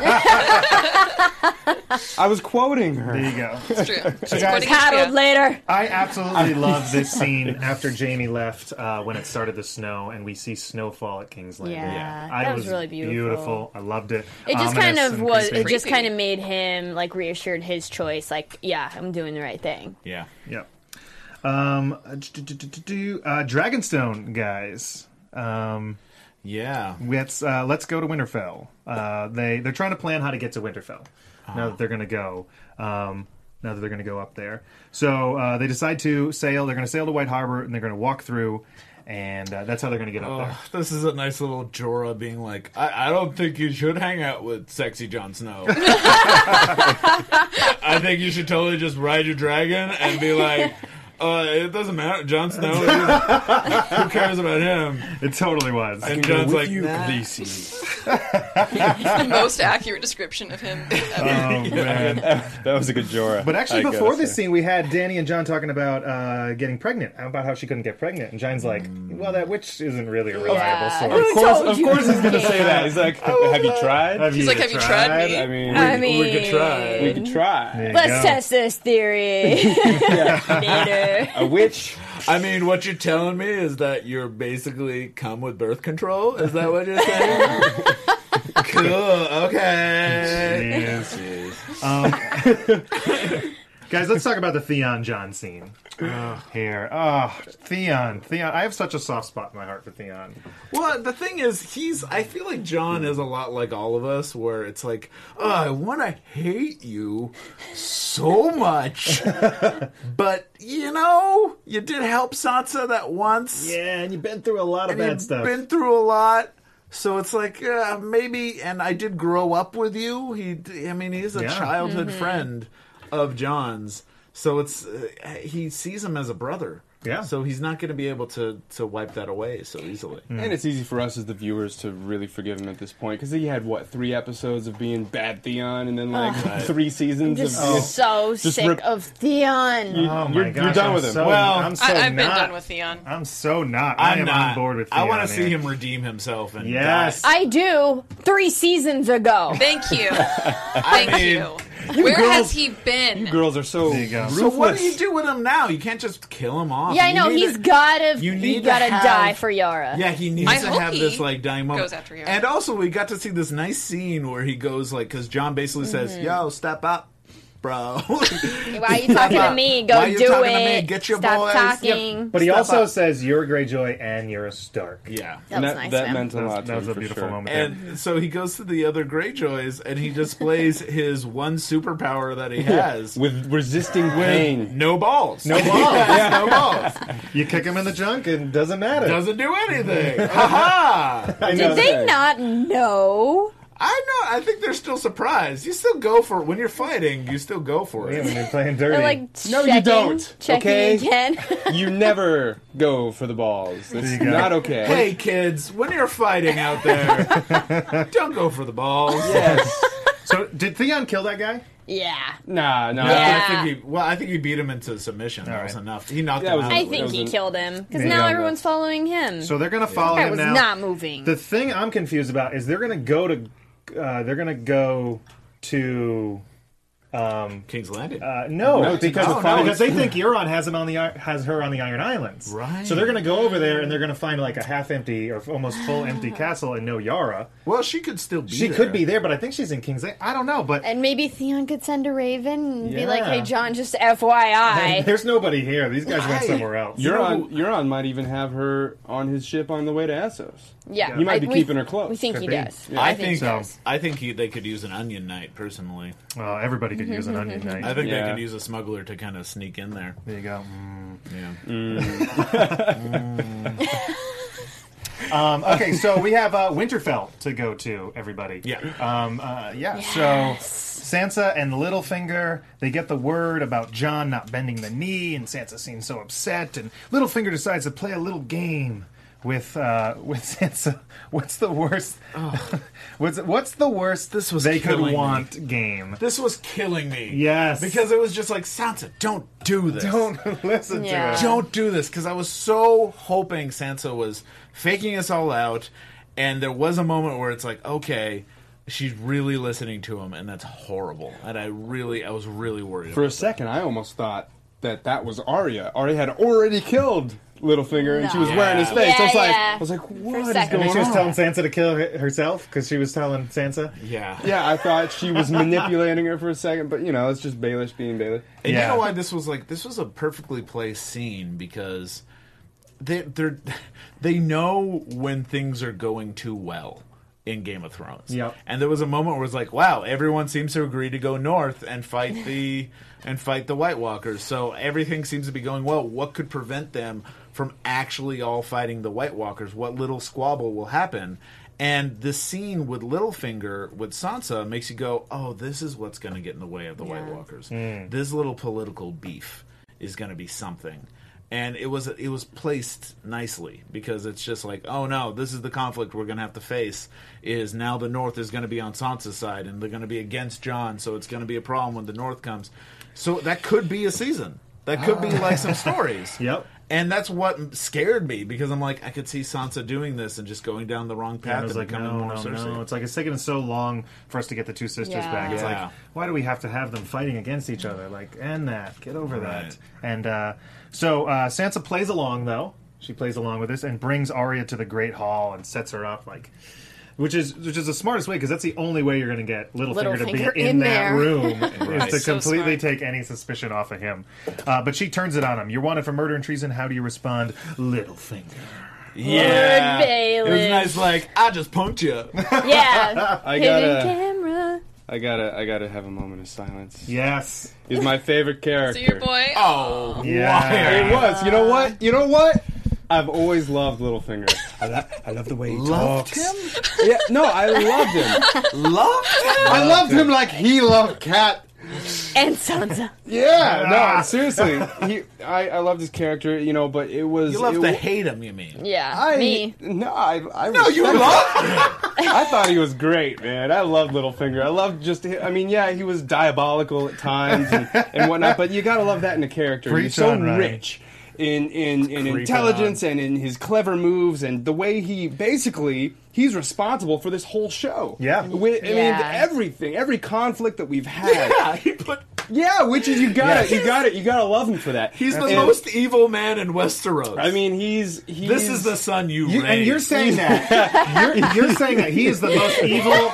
I was quoting her. there you go. It's true. She's guys- quoting Paddled H B O. later. I absolutely love this scene after Jamie left uh, when it started to snow and we see snowfall at King's Landing. Yeah, I that was really beautiful. I loved it. It just kind Ominous of and was. creepy. It just Creepy. kind of made him like reassured his choice. Like, yeah, I'm doing the right thing. yeah. Yep. Um, uh, do- do- do- do- do, uh, Dragonstone guys. Um, Yeah. let's uh, let's go to Winterfell. Uh, they they're trying to plan how to get to Winterfell now that they're going to go. Um, now that they're going to go up there, so uh, they decide to sail. They're going to sail to White Harbor and they're going to walk through, and uh, that's how they're going to get up there. Oh, this is a nice little Jorah being like, I, I don't think you should hang out with sexy Jon Snow. I think you should totally just ride your dragon and be like, uh, it doesn't matter. Jon Snow, who cares about him? It totally was. And Jon's like, nah. The most accurate description of him ever. Oh, man. That was a good Jorah. But actually, I before gotta this say. scene, we had Danny and John talking about uh, getting pregnant, about how she couldn't get pregnant, and John's like, "Well, that witch isn't really a reliable Yeah. source." Who Of course, told of you? course, he's gonna say that. He's like, "Have you tried?" Have He's like, "Have you tried me?" I mean, I we, mean, we could try. we could try. There you let's go. test this theory later. A witch. I mean, what you're telling me is that you're basically come with birth control? Is that what you're saying? Cool, okay. Yes. Um, guys, let's talk about the Theon John scene. Oh, here. Oh, Theon. Theon. I have such a soft spot in my heart for Theon. Well, the thing is, he's. I feel like John is a lot like all of us, where it's like, oh, I want to hate you so much, but you know, you did help Sansa that once. Yeah, and you've been through a lot of and bad you've stuff. been through a lot. So it's like uh, maybe, and I did grow up with you. He, I mean, he's a Yeah. childhood friend of John's. So it's uh, he sees him as a brother. Yeah. So he's not going to be able to to wipe that away so easily. And it's easy for us as the viewers to really forgive him at this point because he had what three episodes of being bad Theon, and then like three seasons Just of being, so Just sick rip- of Theon. You- Oh my you're, gosh, you're done I'm with him. so- Well, I'm so I, I've been not. done with Theon. I'm so not. I I'm am not on board with Theon. I want to see man. him redeem himself and Yes. die. I do. Three seasons ago. Thank you. Thank mean, you. Where girls- has he been? You girls are so There you go. So what do you ruthless. do with him now? You can't just kill him off. Yeah, I You know. need He's to- gotta. you He need to gotta have- die for Yara. Yeah, he needs I to hope have he this like dying moment. goes after Yara. And also, we got to see this nice scene where he goes like, because John basically says, "Yo, step up, bro." Why are you talking to me? Go Why you do talking to it. me? Get your Stop boys. talking. But he Step also up. says, "You're a Greyjoy and you're a Stark." Yeah. That And was that, nice, that man. meant a That was, lot. that to was him, a for beautiful sure. moment. there. And so he goes to the other Greyjoys and he displays his one superpower that he has. with resisting pain. No balls. No balls. No balls. You kick him in the junk and it doesn't matter. Doesn't do anything. Ha ha. I know. Did they not know? I know. I think they're still surprised. You still go for it. When you're fighting, you still go for Yeah, it. when you're playing dirty. They're like No, checking, you don't. Checking Okay? again. You never go for the balls. It's you go. not okay. Hey, kids, when you're fighting out there, don't go for the balls. Yes. So did Theon kill that guy? yeah. Nah, no. Yeah. I think he, well, I think he beat him into submission. That was right. enough. He knocked That him was- out. I It think he wasn't- killed him because Yeah. now Yeah. everyone's following him. So they're gonna follow that him was now. not moving. The thing I'm confused about is they're gonna go to, uh, they're gonna go to. Um, King's Landing. uh, no, No, to because, the oh, no, fight. because they think Euron has him on the Ir- has her on the Iron Islands. Right. So they're going to go over there and they're going to find like a half empty or almost full empty castle and no Yara. well, she could still be She there. could be there, but I think she's in King's Landing. I don't know, but and maybe Theon could send a raven and be like, Yeah. "Hey, John, just F Y I." there's nobody here. These guys went Right. somewhere else. Euron, Euron might even have her on his ship on the way to Essos. Yeah, He might I- be we- keeping her close. We think Could he be. does. I, I think so. so. I think he, they could use an onion knight personally. Well, everybody could use an onion knight. I think Yeah. they could use a smuggler to kind of sneak in there. There you go. Yeah. Um, okay, so we have uh, Winterfell to go to, everybody. Yeah. Um, uh, yeah, so Sansa and Littlefinger, they get the word about Jon not bending the knee, and Sansa seems so upset, and Littlefinger decides to play a little game with uh, with Sansa. What's the worst? what's what's the worst This was they could killing me. want game? This was killing me. Yes. Because it was just like, Sansa, don't do this. Don't listen Yeah. to it. Don't do this. Because I was so hoping Sansa was faking us all out. And there was a moment where it's like, okay, she's really listening to him. And that's horrible. And I really, I was really worried. For about a second, I almost thought that that was Arya. Arya had already killed Littlefinger, and she was No. wearing his face. I was Yeah, like, yeah. I was like, For a what is second. going And she was on? telling Sansa to kill her- herself because she was telling Sansa. it. Yeah. Yeah, I thought she was manipulating her for a second, but you know, it's just Baelish being Baelish. And Yeah. you know why this was like this was a perfectly placed scene because they they're they know when things are going too well in Game of Thrones. Yep. And there was a moment where it's like, wow, everyone seems to agree to go north and fight the and fight the White Walkers. So everything seems to be going well. What could prevent them from actually all fighting the White Walkers? What little squabble will happen? And the scene with Littlefinger with Sansa makes you go, oh, this is what's going to get in the way of the White Walkers. This little political beef is going to be something. And it was it was placed nicely because it's just like, oh no, this is the conflict we're going to have to face. Is now the North is going to be on Sansa's side and they're going to be against Jon, so it's going to be a problem when the North comes. So that could be a season. That could be like some stories. Yep. And that's what scared me because I'm like, I could see Sansa doing this and just going down the wrong And I path was and like, becoming no, more no, Cersei. no. It's like it's taken so long for us to get the two sisters Yeah. back. It's Yeah. like, why do we have to have them fighting against each other? Like, end that. Get over Right. that. And uh, so uh, Sansa plays along, though. She plays along with this and brings Arya to the Great Hall and sets her up, like, which is which is the smartest way because that's the only way you're going to get Littlefinger, to Littlefinger be in, in that there. room Right. is to So completely smart. take any suspicion off of him. Uh, but she turns it on him. You're wanted for murder and treason. How do you respond? Littlefinger. Yeah. Lord It was Baelish. nice, like, I just punked you. Yeah. I Hidden gotta, camera. I gotta, I gotta have a moment of silence. Yes. He's my favorite character. So your boy. Oh, Yeah. It was. You know what? You know what? I've always loved Littlefinger. I, lo- I love the way he Loved talks. him? Yeah, no, I loved him. Loved him? I loved him like he loved Cat. And Sansa. Yeah, Ah. no, seriously. He, I, I loved his character, you know, but it was. You love it, to wa- hate him, you mean? Yeah. I, Me. No, I. I No, you respect- love him. I thought he was great, man. I loved Littlefinger. I loved just. I mean, yeah, he was diabolical at times and, and whatnot, but you gotta love that in a character. Preach He's so on, Ryan. rich in in, in Creep intelligence and in his clever moves and the way he basically he's responsible for this whole show. Yeah. With, I mean, Yeah. everything, every conflict that we've had. Yeah, he put. Yeah, which is you got to Yeah. you got to you got to love him for that. He's the And- most evil man in Westeros. I mean, he's he's this is the son you, You, raised. and you're saying that you're, you're saying that he is the most evil.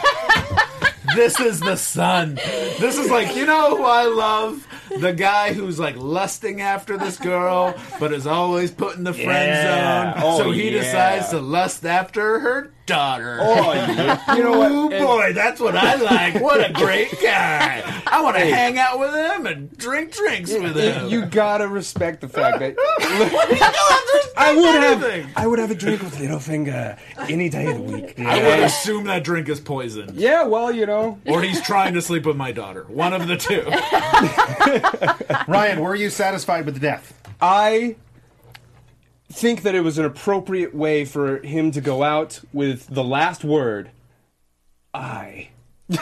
This is the son. This is like, you know who I love? The guy who's like lusting after this girl, but is always put in the friend Yeah. zone. Oh, so he yeah. decides to lust after her daughter. Oh, yeah. You know what? Oh, And- boy, that's what I like. What a great guy. I want to hang out with him and drink drinks with him. You gotta respect the fact that I I would anything. have I would have a drink with Littlefinger any day of the week. I would assume that drink is poisoned. Yeah, well, you know. Or he's trying to sleep with my daughter. One of the two. Ryan, were you satisfied with the death? I think that it was an appropriate way for him to go out with the last word, I.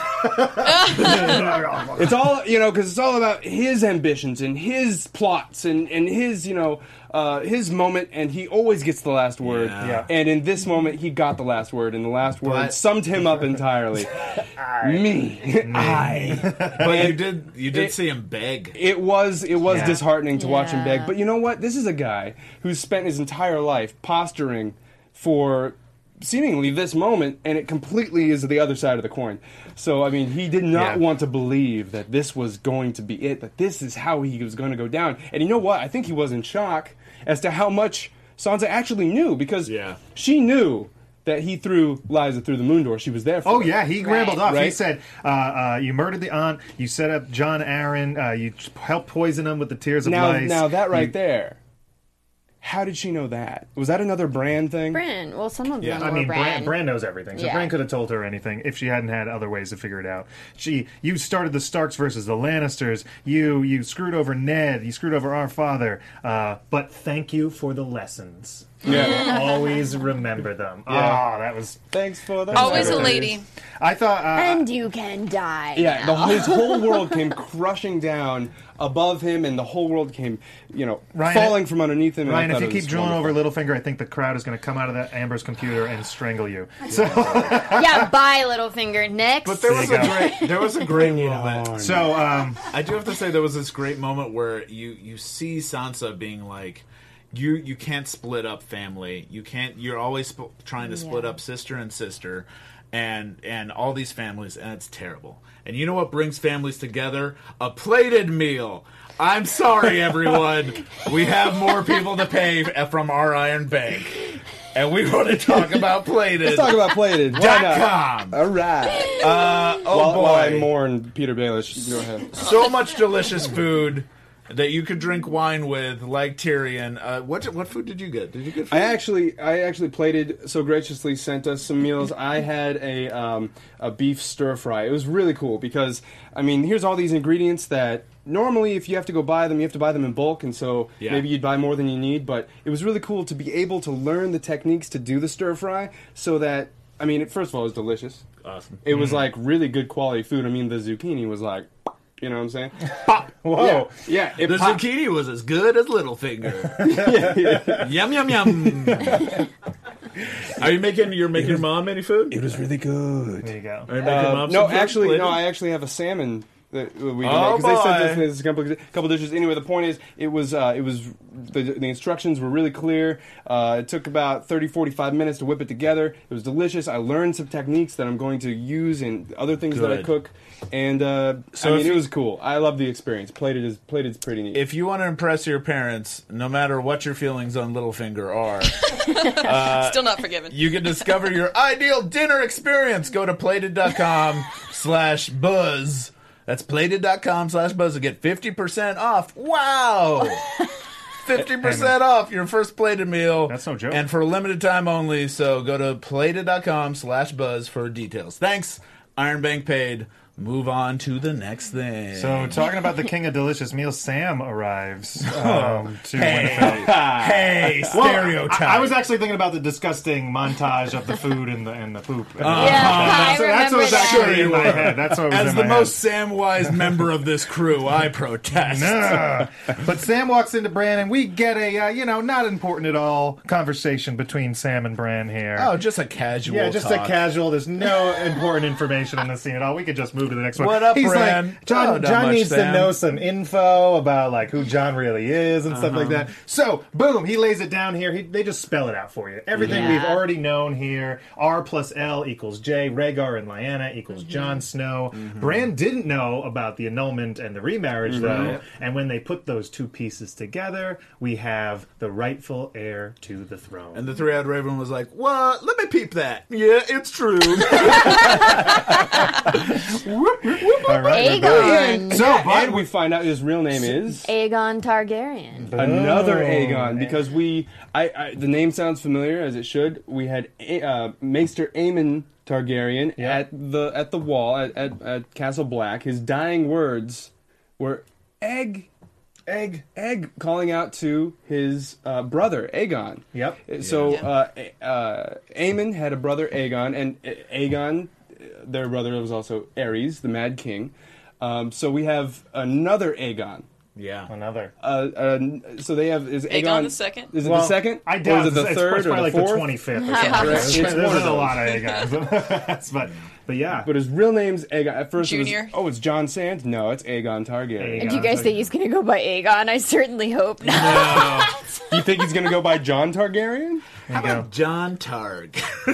It's all, you know, because it's all about his ambitions and his plots and, and his, you know, uh, his moment, and he always gets the last word. Yeah. Yeah. And in this moment, he got the last word, and the last word But- summed him up entirely. Me. I. But you did you did it- see him beg. It was it was Yeah. disheartening to watch him Yeah. beg. But you know what? This is a guy who's spent his entire life posturing for seemingly this moment, and it completely is the other side of the coin. So, I mean, he did not Yeah. want to believe that this was going to be it, that this is how he was going to go down. And you know what? I think he was in shock as to how much Sansa actually knew, because Yeah. she knew that he threw Liza through the moon door. She was there for Oh it. yeah, he Right. rambled off. He Right. said, uh, uh, "You murdered the aunt. You set up John Aaron. Uh, you helped poison him with the tears of Now, lice." now that right You- there, how did she know that? Was that another Bran thing? Bran. Well, some of Yeah, them I were mean, Bran. Bran, Bran knows everything, so Yeah. Bran could have told her anything if she hadn't had other ways to figure it out. She, you started the Starks versus the Lannisters. You, you screwed over Ned. You screwed over our father. Uh, but thank you for the lessons. Yeah. Always remember them. Yeah. Oh, that was. Thanks for that. Always a lady. I thought. Uh, And you can die. Yeah, the, now. his whole world came crushing down above him, and the whole world came, you know, Ryan, falling from underneath him. and I Ryan, if thought you it keep was drilling wonderful. over Littlefinger, I think the crowd is going to come out of that Amber's computer and strangle you. So, Yeah, bye, Littlefinger. Next. But there was There a you go. great there was a great moment. so um, I do have to say there was this great moment where you you see Sansa being like, you you can't split up family. You can't. You're always sp- trying to split Yeah. up sister and sister, and and all these families, and it's terrible. And you know what brings families together? A plated meal. I'm sorry, everyone. We have more people to pay f- from our Iron Bank, and we want to talk about plated. Let's talk about plated. Why Dot not? com. All right. Uh, oh while, boy. while I mourn Peter Baelish, go ahead. So much delicious food that you could drink wine with, like Tyrion. Uh, what what food did you get? Did you get food? I actually, I actually plated so graciously sent us some meals. I had a um, a beef stir fry. It was really cool because I mean, here's all these ingredients that normally, if you have to go buy them, you have to buy them in bulk, and so Yeah. maybe you'd buy more than you need. But it was really cool to be able to learn the techniques to do the stir fry, so that I mean, it, first of all, it was delicious. Awesome. It was like really good quality food. I mean, the zucchini was like, you know what I'm saying? Pop. whoa. Yeah, it The popped. zucchini was as good as Littlefinger. Yum yum yum. Are you making? You're making your mom any food? It was really good. There you go. Are you making Uh, mom no, some food? actually, Plated? no. I actually have a salmon that we can Oh, make because they sent boy. us this a couple, couple dishes. Anyway, the point is, it was uh, it was the, the instructions were really clear. Uh, it took about thirty, forty-five minutes to whip it together. It was delicious. I learned some techniques that I'm going to use in other things that I Good. cook, and uh, So I if mean, you- it was cool. I love the experience. Plated is plated is pretty neat. If you want to impress your parents, no matter what your feelings on Littlefinger are, Still not forgiven. you can discover your ideal dinner experience. Go to plated.com slash buzz. That's plated.com slash buzz to get fifty percent off. Wow! fifty percent off your first plated meal. That's no joke. And for a limited time only, so go to plated.com slash buzz for details. Thanks. Iron Bank paid. Move on to the next thing. So, talking about the King of Delicious Meals, Sam arrives um, to hey, Winterfell. hey, Well, stereotype. I, I was actually thinking about the disgusting montage of the food and the and the poop. Yeah, I so that's what was remember that. actually in my head. That's what was As in the my most Samwise member of this crew, I protest. head. Nah. But Sam walks into Bran, and we get a uh, you know not important at all conversation between Sam and Bran here. Oh, just a casual yeah, just talk. a casual. There's no important information in the scene at all. We could just move move to the next one. What up, He's Bran? like, John, Oh, not John much, needs Sam. to know some info about like who John really is and stuff Uh-huh. like that. So, boom, he lays it down here. He, they just spell it out for you. Everything Yeah. we've already known here. R plus L equals J. Rhaegar and Lyanna equals Mm-hmm. Jon Snow. Bran didn't know about the annulment and the remarriage, Mm-hmm. though. And when they put those two pieces together, we have the rightful heir to the throne. And the three-eyed raven was like, "What? Let me peep that. Yeah, it's true." All right, we're back. Aegon. So, but And we find out his real name is Aegon Targaryen. another Oh. Aegon because we, I, I, the name sounds familiar as it should. We had A- uh, Maester Aemon Targaryen Yeah. at the at the wall at, at, at Castle Black. His dying words were egg, egg. egg, calling out to his uh, brother Aegon. Yep. So uh, A- uh, Aemon had a brother Aegon, and A- Aegon, uh, their brother was also Aerys, the Mad King. Um, so we have another Aegon. Yeah. Another. Uh, uh, so they have is Aegon, Aegon the second? Is it Well, the second? I Or doubt is it the it's, third it's or probably the like fourth? the twenty-fifth. Or Yeah, something. it's- it's There's one of a those. lot of Aegons. but, but yeah. But his real name's Aegon. At first, it Junior? was oh, it's John Sand. No, it's Aegon Targaryen. And do you guys think he's going to go by Aegon? I certainly hope not. No. You think he's gonna go by John Targaryen? There you go. John Targ.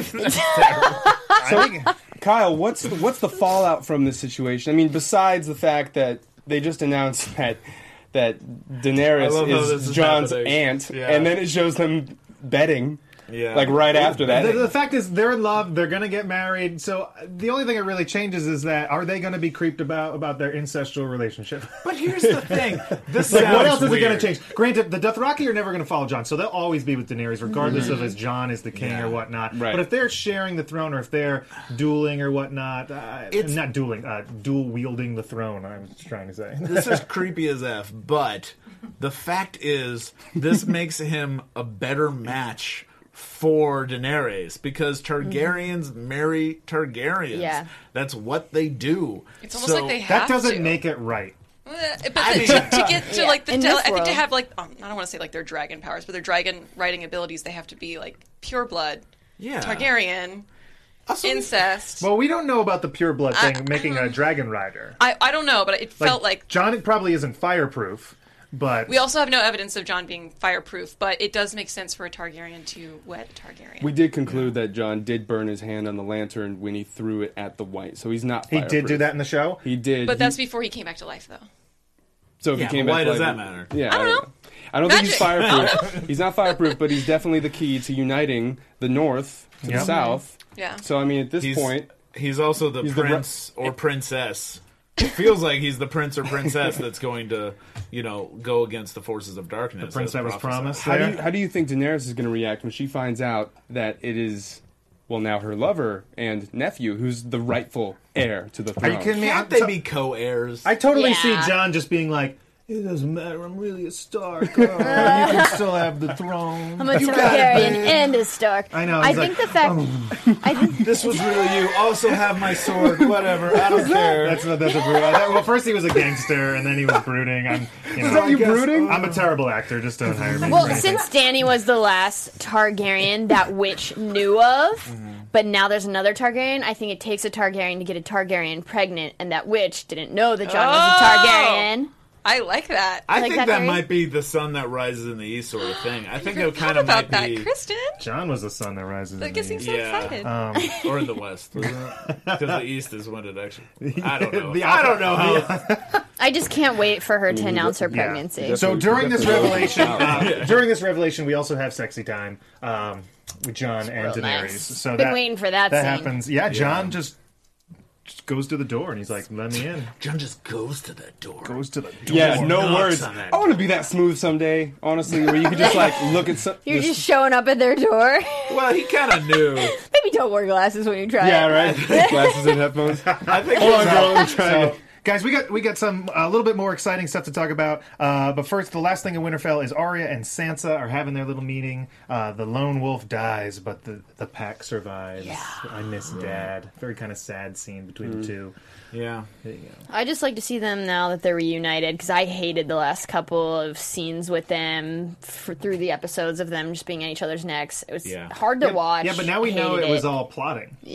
I think- Kyle, what's the, what's the fallout from this situation? I mean, besides the fact that they just announced that that I Daenerys love how is, this is John's happening. aunt, Yeah. and then it shows them betting, Yeah. like right after that. The, the fact is, they're in love. They're going to get married. So the only thing that really changes is that are they going to be creeped about about their incestual relationship? But here's the thing. This Like, what sounds else is it going weird. to change? Granted, the Dothraki are never going to follow Jon, so they'll always be with Daenerys, regardless of if Jon is the king Yeah. or whatnot. Right. But if they're sharing the throne, or if they're dueling or whatnot, uh, It's- not dueling, uh, dual wielding the throne. I was trying to say. This is creepy as F, but the fact is, this makes him a better match for Daenerys because Targaryens marry Targaryens. Yeah. That's what they do. It's almost So- like they have that doesn't to. make it right. Uh, But I the- mean- to, to get to Yeah, like the in de- this I think to world. have like um, I don't want to say like their dragon powers, but their dragon writing abilities, they have to be like pure blood, Yeah. Targaryen, Also, incest. Well, we don't know about the pure blood thing I- making a dragon rider. I I don't know, but it felt like Jon probably isn't fireproof, but we also have no evidence of Jon being fireproof, but it does make sense for a Targaryen to wed a Targaryen. We did conclude that John did burn his hand on the lantern when he threw it at the white, so he's not. he did do fireproof. that in the show. He did, but that's He- before he came back to life, though. so. If Yeah, he came but back why to does life- that matter? Yeah, I don't know. I don't think he's Magic. fireproof. He's not fireproof, but he's definitely the key to uniting the North to Yeah. the South. Yeah. So I mean, at this he's, point, he's also the He's the prince or princess. It feels like he's the prince or princess that's going to, you know, go against the forces of darkness. The prince as that was prophesied. promised. how do there. you how do you think Daenerys is going to react when she finds out that it is, well, now her lover and nephew who's the rightful heir to the Are throne? you kidding me? Can't I'm they so- be co-heirs? I totally Yeah. see John just being like, "It doesn't matter. I'm really a Stark. Oh, you can still have the throne." I'm a Targaryen and a Stark. I know, I he's think like, the fact. I think This was really you. Also have my sword. Whatever. I don't care. That's what that's a brood. Well, first he was a gangster, and then he was brooding. I'm, you know, that you I guess- brooding? I'm a terrible actor. Just don't hire me. Well, for anything. since Dany was the last Targaryen that witch knew of, but now there's another Targaryen, I think it takes a Targaryen to get a Targaryen pregnant, and that witch didn't know that Jon was a Oh! Targaryen. I like that. I Like think that that, theory? might be the sun that rises in the east sort of thing. I think Never it thought kind of about might that, be, Kristen. John was the sun that rises. That in gets the me so Yeah. excited. Um, or in the west, wasn't it? Because the east is when it actually. I don't know. The I don't know how. I just can't wait for her to you announce her Yeah. pregnancy. So during this Definitely. revelation, uh, during this revelation, we also have sexy time um, with John and real Daenerys. nice. So Been that, waiting for that That scene. happens. Yeah, John just, just goes to the door and he's like, "Let me in." John just goes to the door. Goes to the door. Yeah, no knocks words. on that I want to be that smooth someday, honestly, where you could just like look at some. You're this- just showing up at their door. Well, he kind of knew. Maybe don't wear glasses when you try yeah, it. right. Glasses and headphones. I think. Hold on, it's- girl. I'm trying So, guys, we got we got some a little bit more exciting stuff to talk about. Uh, but first, the last thing in Winterfell is Arya and Sansa are having their little meeting. Uh, the lone wolf dies, but the the pack survives. I miss Dad. Very kind of sad scene between the two. Yeah. There you go. I just like to see them now that they're reunited because I hated the last couple of scenes with them f- through the episodes of them just being on each other's necks. It was Yeah. hard to Yeah, watch. Yeah, but now we know Hated it was all plotting. Yeah.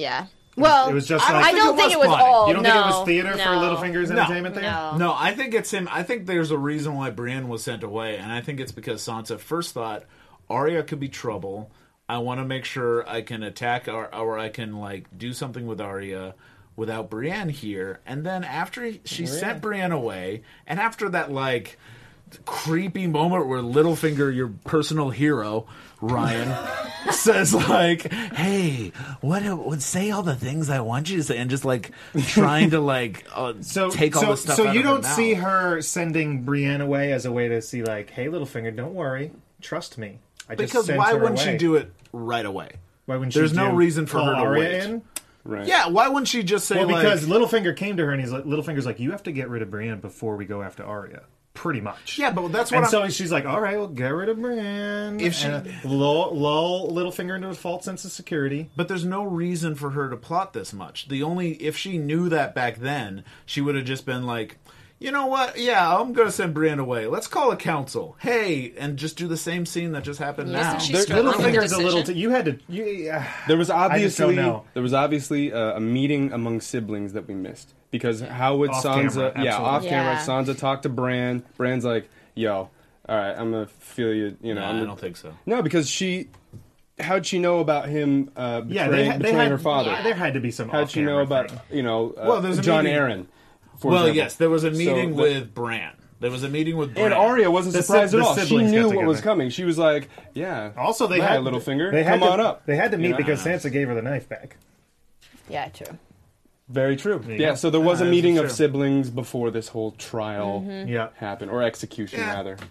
Well, it was just I like I don't think think it it was was plotting. all. you don't no, think it was theater no. for Littlefinger's No. entertainment there? No. No, I think it's him. I think there's a reason why Brienne was sent away, and I think it's because Sansa first thought Arya could be trouble. I want to make sure I can attack or, or I can like do something with Arya without Brienne here. And then after he, she sent Brienne away, and after that like creepy moment where Littlefinger, your personal hero, Ryan, says like, "Hey, what would say all the things I want you to say," and just like trying to like uh, So take all so, this stuff. so out you of her don't see mouth. her sending Brienne away as a way to see like, hey, Littlefinger, don't worry, trust me. I just Because sent why her wouldn't away. she do it right away? Why wouldn't she There's no do- reason for call her to Arya wait. in? Right. Yeah, why wouldn't she just say Well, like? because Littlefinger came to her and he's like, Littlefinger's like, you have to get rid of Brienne before we go after Arya. Pretty much. Yeah, but that's what And I'm- so she's like, all right, well, get rid of Brienne. If she- And, uh, lull, lull Littlefinger into a false sense of security. But there's no reason for her to plot this much. The only if she knew that back then, she would have just been like, you know what? Yeah, I'm going to send Brienne away. Let's call a council. Hey, and just do the same scene that just happened Yeah. now. Isn't she struggling with the Littlefinger's a little. decision? T- you had to. You, uh, There was I just don't obviously know. there was obviously a, a meeting among siblings that we missed because how would Off Sansa? camera, yeah, absolutely. off camera. Yeah. Sansa talked to Bran. Bran's like, "Yo, all right, I'm gonna feel you." You know, Nah, I'm I gonna- don't think so. No, because she. How'd she know about him uh, betraying, yeah, they, had- they betraying had her father? There had to be some. How'd she know off-camera about thing. you know uh, Well, there's a John meeting- Aaron? For Well, example. yes, there was a So meeting the- with Bran. There was a meeting with Bran. And Arya wasn't The surprised si- at the all. She siblings knew got what was together. coming. She was like, "Yeah." Also, they yeah, had Littlefinger. They had come to, on up. They had to meet You know? because Sansa gave her the knife back. Yeah, true. Very true. you Yeah, go. so there was Ah, a this meeting is of true. siblings before this whole trial Yeah. happened, or execution Yeah. rather.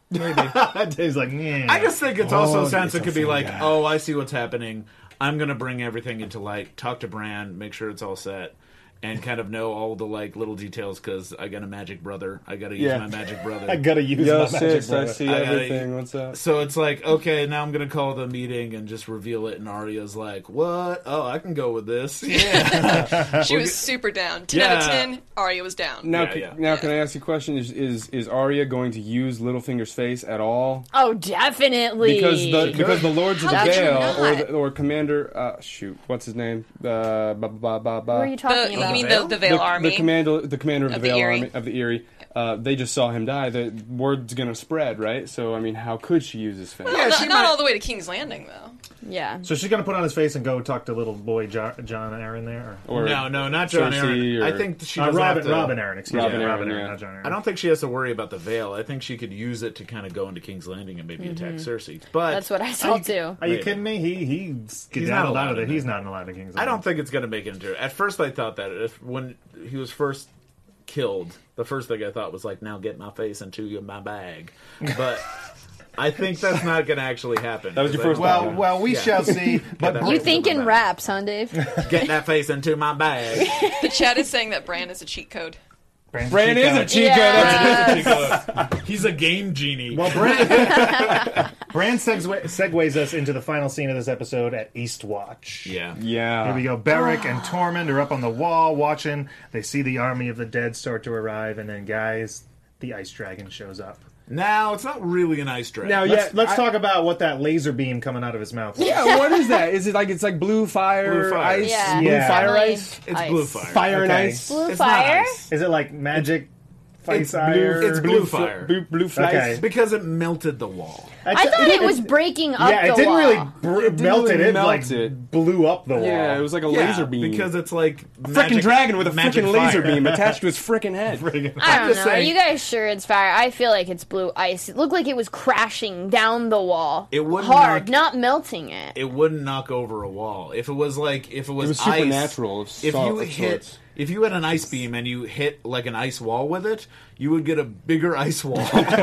Dave's like, yeah. I just think it's also Oh, Sansa could be like, Littlefinger. oh, I see what's happening. I'm going to bring everything into light, talk to Bran, make sure it's all set, and kind of know all the like little details because I got a magic brother. I got to use Yeah. my magic brother. I gotta use Yo, my magic sis, I brother. see I gotta- everything. What's up? So it's like, okay, now I'm going to call the meeting and just reveal it, and Arya's like, what? Oh, I can go with this. Yeah. She was super down. ten out of Yeah. ten, Arya was down. Now, Yeah, c- yeah. now, can I ask you a question? Is is is Arya going to use Littlefinger's face at all? Oh, definitely. Because the because the Lords of the How could you Vale or not? the, or Commander uh, shoot, what's his name? Uh, ba, ba, ba, ba, Who are you The, talking you about? mean the, the Vale the, Army? the commander, the commander of, Of the the Vale Eyrie. Army of the Eyrie. Uh, they just saw him die. The word's gonna spread, right? So I mean, how could she use his face? Well, not, she not might- all the way to King's Landing, though. Yeah. So she's gonna put on his face and go talk to little boy jo- John Aaron there. Or? Or no, no, not John Cersei Aaron. or- I think she Uh, doesn't Robin, have to, Robin Aaron, excuse Robin me, Aaron, Robin Aaron, yeah. not John Aaron. I don't think she has to worry about the Veil. I think she could use it to kind of go into King's Landing and maybe attack Cersei. But That's what I saw too. Are you Maybe. kidding me? He he not skedaddled allowed out of in it. there. He's not allowed to King's I don't think it's going to make it into it. At first, I thought that if when he was first killed, the first thing I thought was like, "Now get my face into my bag," but I think that's not going to actually happen. That was your Because first I- thought. Well, well, we Yeah. shall see. But that You face think into in my bag. raps, huh, Dave? Get that face into my bag. The chat is saying that Bran is a cheat code. Bran Bran Chico. is a Chico. Yeah. That's He's a game genie. Well, Bran, Bran segue, segues us into the final scene of this episode at Eastwatch. yeah. yeah. Here we go. Beric and Tormund are up on the wall watching. They see the army of the dead start to arrive, and then, guys, the ice dragon shows up. Now it's not really an ice dragon. Now, Let's, yeah, let's I- talk about what that laser beam coming out of his mouth is. Yeah, what is that? Is it like it's like blue fire, Blue fire. ice, Yeah. blue Yeah. fire Definitely ice, it's ice. blue fire. fire and Okay. ice. Blue It's not fire? ice. Is it like magic It's fire? blue- it's blue fl- fire. blue, blue flies. Okay. Because it melted the wall. I thought it was breaking up Yeah, the it didn't wall. really br- It didn't melt really it. It melt like it. blew up the wall. Yeah, it was like a Yeah, laser beam. because it's like frickin' magic- dragon with a magic frickin' laser fire. beam attached to his frickin' head. I don't I'm know. just Are saying- you guys sure it's fire? I feel like it's blue ice. It looked like it was crashing down the wall. It wouldn't hard, knock- not melting it. It wouldn't knock over a wall. If it was like if it was, It was ice, supernatural of if sort- you of hit sorts. if you had an ice beam and you hit like an ice wall with it, you would get a bigger ice wall.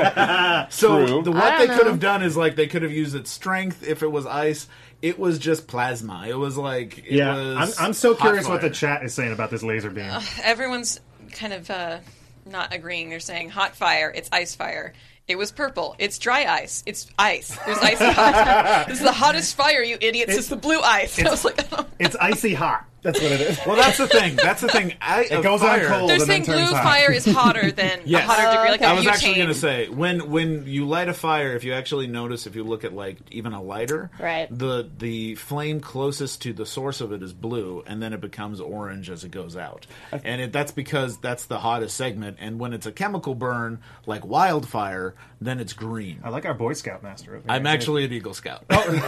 so True. the, I what don't they know. could have done is like they could have used its strength if it was ice. It was just plasma. It was like it Yeah, was I'm, I'm so hot curious what fire. the chat is saying about this laser beam. Everyone's kind of uh, not agreeing. They're saying hot fire, it's ice fire. It was purple. It's dry ice. It's ice. It was icy hot. This is the hottest fire, you idiots. It's, the blue ice. I was like, oh. It's icy hot. That's what it is. Well, that's the thing. That's the thing. I, It goes on cold. They're and then saying turns blue hot. fire is hotter than Yes. a hotter degree, like a I was butane. actually going to say when when you light a fire, if you actually notice, if you look at like even a lighter, Right. the the flame closest to the source of it is blue, and then it becomes orange as it goes out, and it, that's because that's the hottest segment. And when it's a chemical burn like wildfire, then it's green. I like our Boy Scout master. over I'm here. actually an Eagle Scout.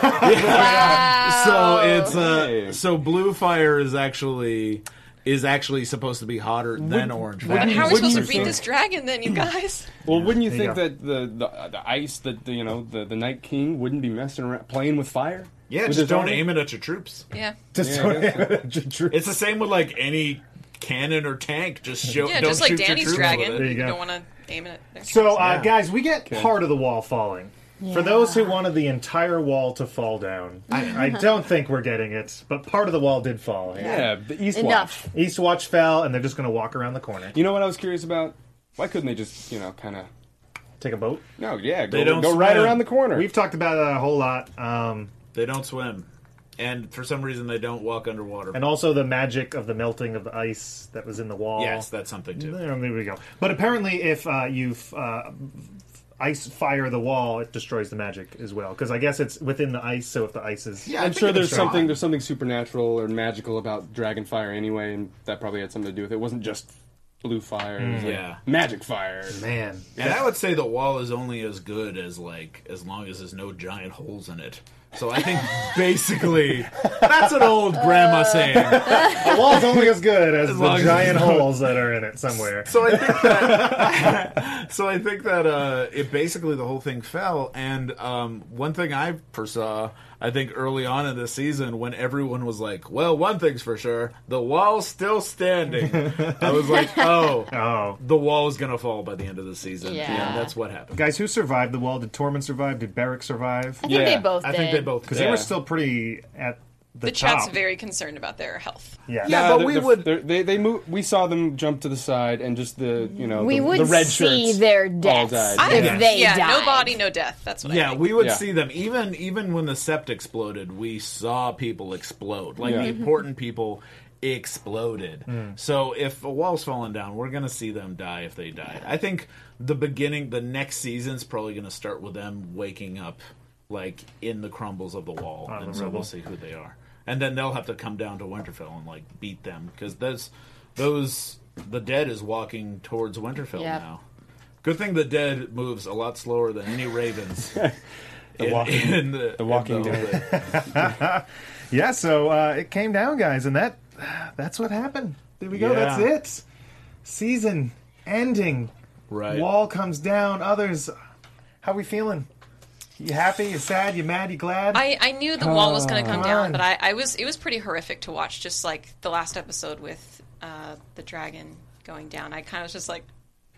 Wow. So it's uh, Hey. so blue fire is actually is actually supposed to be hotter than orange fire. But how are we Wouldn't supposed you to beat think- this dragon then, you guys? Well, wouldn't you There you think go. that the, the the ice that the, you know the, the Night King wouldn't be messing around playing with fire? Yeah, With just his don't army? aim it at your troops. Yeah. Just Yeah, so- I guess so. It's the same with like any cannon or tank. Just show, Yeah, don't just like shoot your Danny's troops dragon. with There it. you You go. don't want to aim it at their So, troops. uh, Yeah. guys, we get part of the wall falling. Yeah. For those who wanted the entire wall to fall down, I, I don't think we're getting it, but part of the wall did fall. Yeah, the East Enough. Watch. East Watch fell, and they're just going to walk around the corner. You know what I was curious about? Why couldn't they just you know kind of Take a boat. no yeah go, They don't go right swim. around the corner? We've talked about it a whole lot. Um, They don't swim, and for some reason they don't walk underwater. and also the magic of the melting of the ice that was in the wall. yes, that's something too. There, there we go. But apparently, if uh, you uh, ice fire the wall, it destroys the magic as well. Because I guess it's within the ice, so if the ice is... Yeah, I I'm think sure it there's was something fine. there's something supernatural or magical about dragon fire anyway, and that probably had something to do with it. It wasn't just blue fire, it was like Yeah. magic fire. Man. And I would say the wall is only as good as like as long as there's no giant holes in it. So I think basically that's an old grandma saying. The wall's only as good as, As the long as giant it's not- holes that are in it somewhere. So I think that so I think that uh, it basically the whole thing fell. And um, one thing I foresaw, I think early on in the season, when everyone was like, "Well, one thing's for sure, the wall's still standing," I was like, "Oh, Oh. the wall is gonna fall by the end of the season." Yeah. And that's what happened. Guys, who survived the wall? Did Tormund survive? Did Beric survive? I think Yeah. they both I did. think they both Because did. they were Yeah. still pretty at the, The top. chat's very concerned about their health. Yeah. Yeah, Nah, but the- we the- would- they're- They they move. We saw them jump to the side, and just the you know We the, would the red see shirts their all deaths died. if Yes. they yeah, died. no body, no death. That's what I Yeah, think. we would Yeah. see them even even when the sept exploded. We saw people explode, like Yeah. the important people exploded. So if a wall's falling down, we're gonna see them die if they die. I think the beginning, the next season's probably gonna start with them waking up, like in the crumbles of the wall, On and the so rubble. we'll see who they are. And then they'll have to come down to Winterfell and like beat them because those those the dead is walking towards Winterfell Yep. now. Good thing the dead moves a lot slower than any ravens. in, Walking- in the, the Walking in the- Yeah, so uh, it came down, guys, and that that's what happened. There we go. Yeah. That's it. Season ending. Right. Wall comes down. Others. How we feeling? You happy? You sad? You mad? You glad? I, I knew the wall was going to come Come down, on. but I, I was it was pretty horrific to watch. Just like the last episode with uh, the dragon going down, I kind of was just like,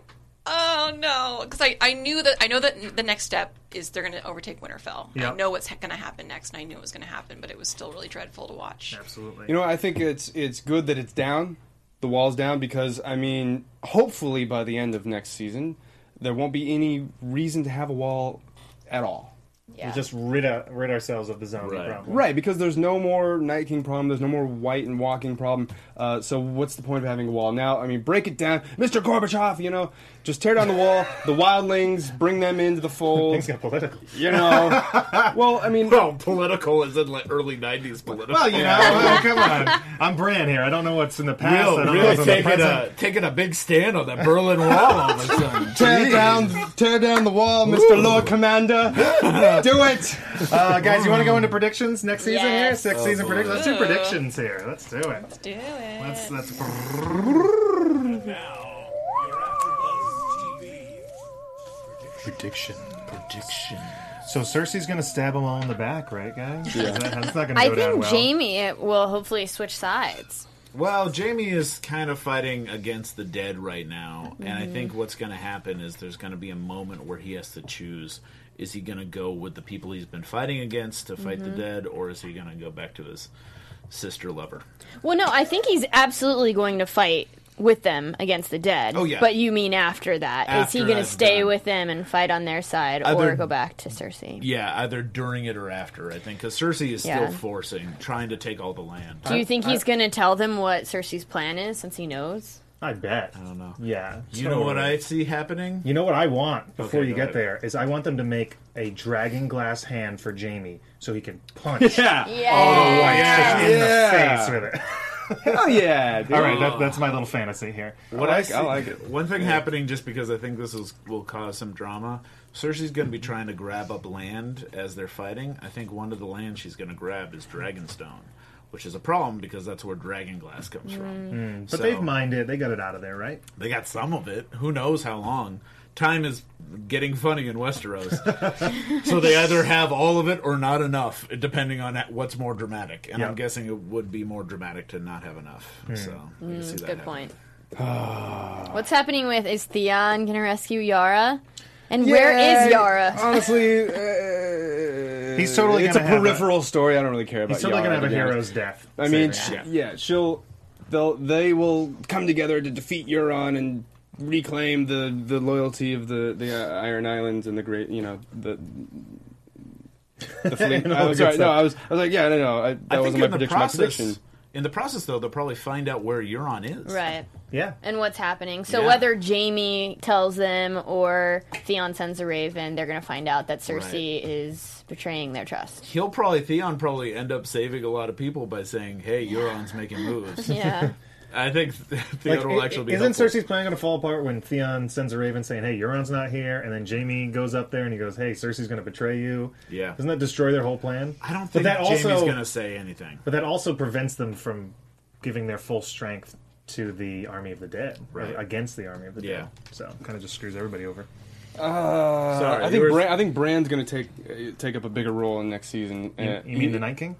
oh no, because I, I knew that I know that the next step is they're going to overtake Winterfell. Yep. I know what's going to happen next, and I knew it was going to happen, but it was still really dreadful to watch. Absolutely. You know, I think it's it's good that it's down, the wall's down, because I mean, hopefully by the end of next season, there won't be any reason to have a wall at all. Yeah. We just rid, uh, rid ourselves of the zombie Right. problem. Right, because there's no more Night King problem, there's no more White and Walking problem. Uh, so what's the point of having a wall now? I mean, break it down, Mister Gorbachev. You know, just tear down the wall. The wildlings, bring them into the fold. Things got political. You know, well, I mean, Well, political is in like early nineties political. Well, you know, well, come on. I'm Bran here. I don't know what's in the past. I Real, don't know really what's in the taking present. a, taking a big stand on that Berlin Wall all of a sudden. tear Jeez. down, tear down the wall, Mister Lord Commander. Do it. Uh, guys, you want to go into predictions next season here? Yes. Six Oh, season boy. predictions. Let's do Ooh. predictions here. Let's do it. Do it. Let's let's. Prediction. Prediction. So Cersei's gonna stab them all in the back, right, guys? Yeah. Is that, that's not gonna I go down think well. Jamie will hopefully switch sides. Well, Jamie is kind of fighting against the dead right now, and I think what's going to happen is there's going to be a moment where he has to choose: is he going to go with the people he's been fighting against to fight the dead, or is he going to go back to his sister lover? Well, no, I think he's absolutely going to fight with them against the dead. Oh, yeah. But you mean after that? Is he After going to that's stay done. with them and fight on their side, Either- or go back to Cersei? Yeah, either during it or after, I think, because Cersei is Yeah. still forcing, trying to take all the land. Do you think he's going to tell them what Cersei's plan is, since he knows? I bet. I don't know. Yeah. You know what totally. I see happening? You know what I want before Okay, you go get ahead. there is I want them to make a dragon glass hand for Jamie so he can punch Yeah. all the whites just in Yeah. the face with it. Hell yeah. Dude. All right, that, that's my little fantasy here. What I I, like- see, I like it. One thing happening, just because I think this is, will cause some drama. Cersei's going to be trying to grab up land as they're fighting. I think one of the lands she's going to grab is Dragonstone, which is a problem because that's where Dragonglass comes from. But So, they've mined it. They got it out of there, right? They got some of it. Who knows how long? Time is getting funny in Westeros. So they either have all of it or not enough, depending on what's more dramatic. And Yeah. I'm guessing it would be more dramatic to not have enough. So I can see that Good happening. point. What's happening with, is Theon going to rescue Yara? And where is Yara? Honestly, uh, He's totally it's a gonna have a- peripheral story. I don't really care about. He's totally Yara, going to have a be honest. hero's death. I mean, saving sh- it. yeah, she'll, they'll, they will come together to defeat Euron and reclaim the, the loyalty of the the uh, Iron Islands and the great, you know, the the fleet. And all I the was good sorry, no, stuff. I was, I was like, yeah, no, no, I, that I think wasn't my in the prediction. My process, prediction. in the process, though, they'll probably find out where Euron is. Right. Yeah. And what's happening. So Yeah. whether Jamie tells them or Theon sends a raven, they're going to find out that Cersei is betraying their trust. He'll probably, Theon probably end up saving a lot of people by saying, hey, Euron's making moves. Yeah. I think Theon Like, will i- actually be isn't helpful. Cersei's plan going to fall apart when Theon sends a raven saying, "Hey, Euron's not here," and then Jamie goes up there and he goes, "Hey, Cersei's going to betray you." Yeah. Doesn't that destroy their whole plan? I don't But think that Jamie's also- going to say anything. But that also prevents them from giving their full strength to the army of the dead, Right. against the army of the Yeah. dead. So kind of just screws everybody over. Uh, Sorry, I you think were- Bran, I think Bran's going to take uh, take up a bigger role in next season. You, Uh, you mean the Night King?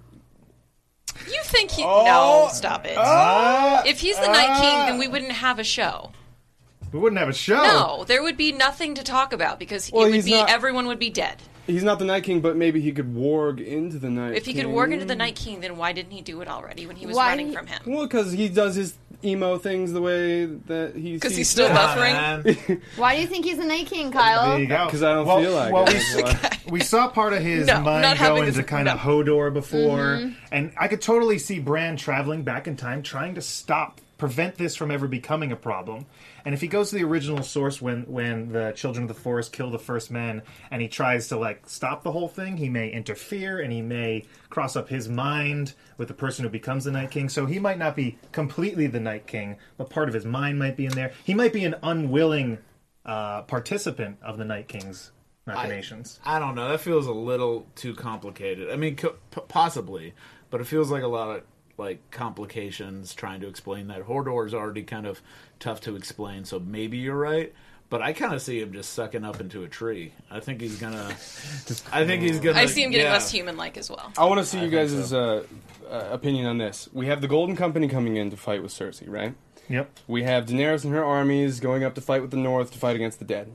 You think he? Oh. No, stop it. Uh, if he's the Night King, then we wouldn't have a show. We wouldn't have a show. No, there would be nothing to talk about because Well, it would he's be not- everyone would be dead. He's not the Night King, but maybe he could warg into the Night If he King. could work into the Night King, then why didn't he do it already when he was Why running he- from him? Well, because he does his emo things the way that he Because sees he's still fit. buffering. Man. Why do you think he's the Night King, Kyle? There you go. 'Cause I don't well, feel like well, it. we, That's why. we saw part of his No, mind not having go this- into kind of no. Hodor before, Mm-hmm. and I could totally see Bran traveling back in time, trying to stop, prevent this from ever becoming a problem. And if he goes to the original source when when the Children of the Forest kill the first men, and he tries to like stop the whole thing, he may interfere and he may cross up his mind with the person who becomes the Night King. So he might not be completely the Night King, but part of his mind might be in there. He might be an unwilling uh, participant of the Night King's machinations. I don't know. That feels a little too complicated. I mean, co- p- possibly, but it feels like a lot of like complications trying to explain that. Hodor is already kind of tough to explain, so maybe you're right. But I kind of see him just sucking up into a tree. I think he's gonna. I think he's gonna. I see him getting yeah. less human-like as well. I want to see you think guys' uh, uh, opinion on this. We have the Golden Company coming in to fight with Cersei, right? Yep. We have Daenerys and her armies going up to fight with the North to fight against the dead.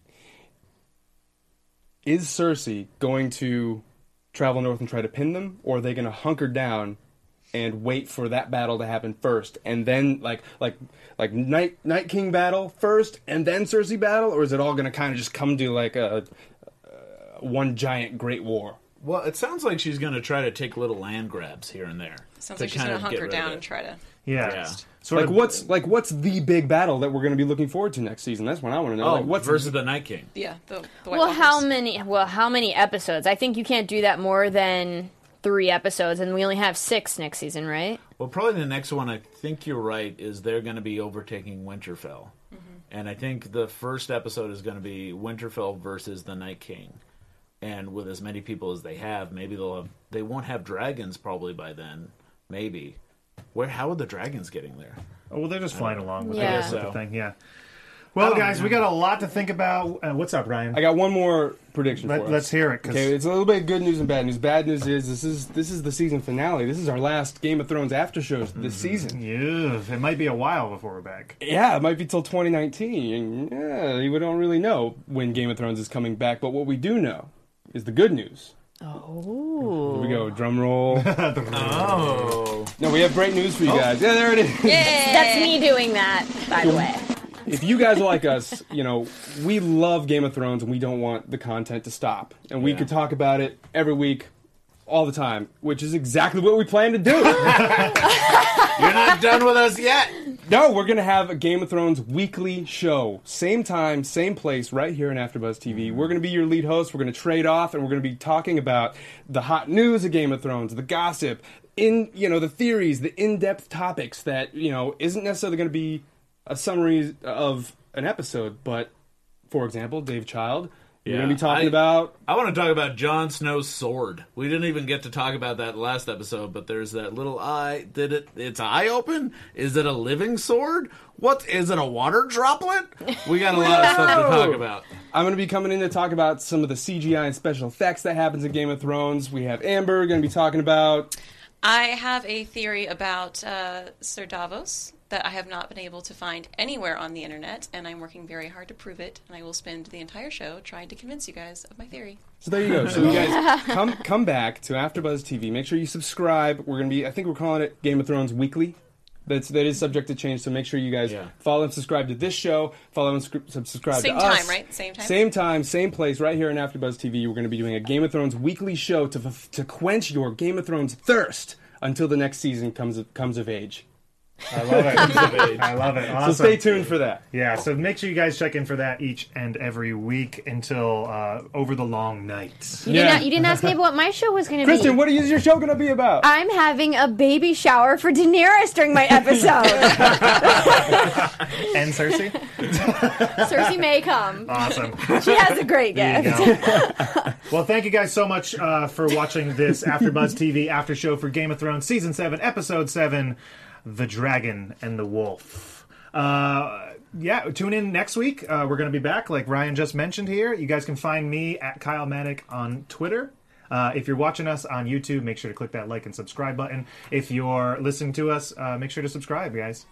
Is Cersei going to travel north and try to pin them, or are they going to hunker down and wait for that battle to happen first, and then like like like Night Night King battle first, and then Cersei battle, or is it all going to kind of just come to like a, a one giant great war? Well, it sounds like she's gonna try to take little land grabs here and there. Sounds to like she's kind going to of get hunker rid down of and it. try to. Yeah. Yeah. Sort Like of- what's like what's the big battle that we're going to be looking forward to next season? That's what I want to know. Oh, like what's versus the Night King. Yeah, the, the White Well, how Walkers. many? Well, how many episodes? I think you can't do that more than three episodes, and we only have six next season, right? Well, probably the next one, I think you're right, is they're going to be overtaking Winterfell. Mm-hmm. And I think the first episode is going to be Winterfell versus the Night King. And with as many people as they have, maybe they'll have, they won't have dragons probably by then. Maybe. Where? How are the dragons getting there? Oh, well, they're just flying along with, Yeah. the, with so. the thing. Yeah. Well, don't guys, know. we got a lot to think about. Uh, what's up, Ryan? I got one more prediction Let, for us. let's hear it. 'cause- Okay, it's a little bit of good news and bad news. Bad news is this is this is the season finale. This is our last Game of Thrones after shows this season. Ew, it might be a while before we're back. Yeah, it might be till twenty nineteen. Yeah, we don't really know when Game of Thrones is coming back, but what we do know is the good news Oh. Here we go. Drum roll. Oh. No, we have great news for you guys. Yeah, there it is. That's me doing that, by the way. If you guys are like us, you know, we love Game of Thrones and we don't want the content to stop. And we Yeah. could talk about it every week, all the time, which is exactly what we plan to do. You're not done with us yet. No, we're going to have a Game of Thrones weekly show. Same time, same place, right here on AfterBuzz T V. We're going to be your lead host. We're going to trade off, and we're going to be talking about the hot news of Game of Thrones, the gossip, in you know the theories, the in-depth topics that you know isn't necessarily going to be a summary of an episode. But, for example, Dave Child, we're Yeah, going to be talking I- about... I want to talk about Jon Snow's sword. We didn't even get to talk about that last episode, but there's that little eye. Did it? Its eye open? Is it a living sword? What is it? A water droplet? We got a lot of stuff to talk about. I'm going to be coming in to talk about some of the C G I and special effects that happens in Game of Thrones. We have Amber going to be talking about... I have a theory about uh, Sir Davos that I have not been able to find anywhere on the internet, and I'm working very hard to prove it, and I will spend the entire show trying to convince you guys of my theory. So there you go. So you guys come come back to AfterBuzz T V. Make sure you subscribe. We're going to be, I think we're calling it Game of Thrones Weekly. That's, that is subject to change, so make sure you guys Yeah. follow and subscribe to this show, follow and sc- subscribe Same to us. time, right? Same time? Same time, same place, right here on AfterBuzz T V. We're going to be doing a Game of Thrones weekly show to f- to quench your Game of Thrones thirst until the next season comes of, comes of age. I love it. I love it. Awesome. So stay tuned for that. Yeah, so make sure you guys check in for that each and every week until uh, over the long nights. You, Yeah. didn't, you didn't ask me what my show was going to be. Kristen, what is your show going to be about? I'm having a baby shower for Daenerys during my episode. And Cersei? Cersei may come. Awesome. She has a great There you gift. go. Well, thank you guys so much uh, for watching this AfterBuzz T V after show for Game of Thrones Season seven, Episode seven, The Dragon and the Wolf. Uh, yeah, tune in next week. Uh, we're going to be back, like Ryan just mentioned here. You guys can find me at Kyle Maddock on Twitter. Uh, if you're watching us on YouTube, make sure to click that like and subscribe button. If you're listening to us, uh, make sure to subscribe, guys.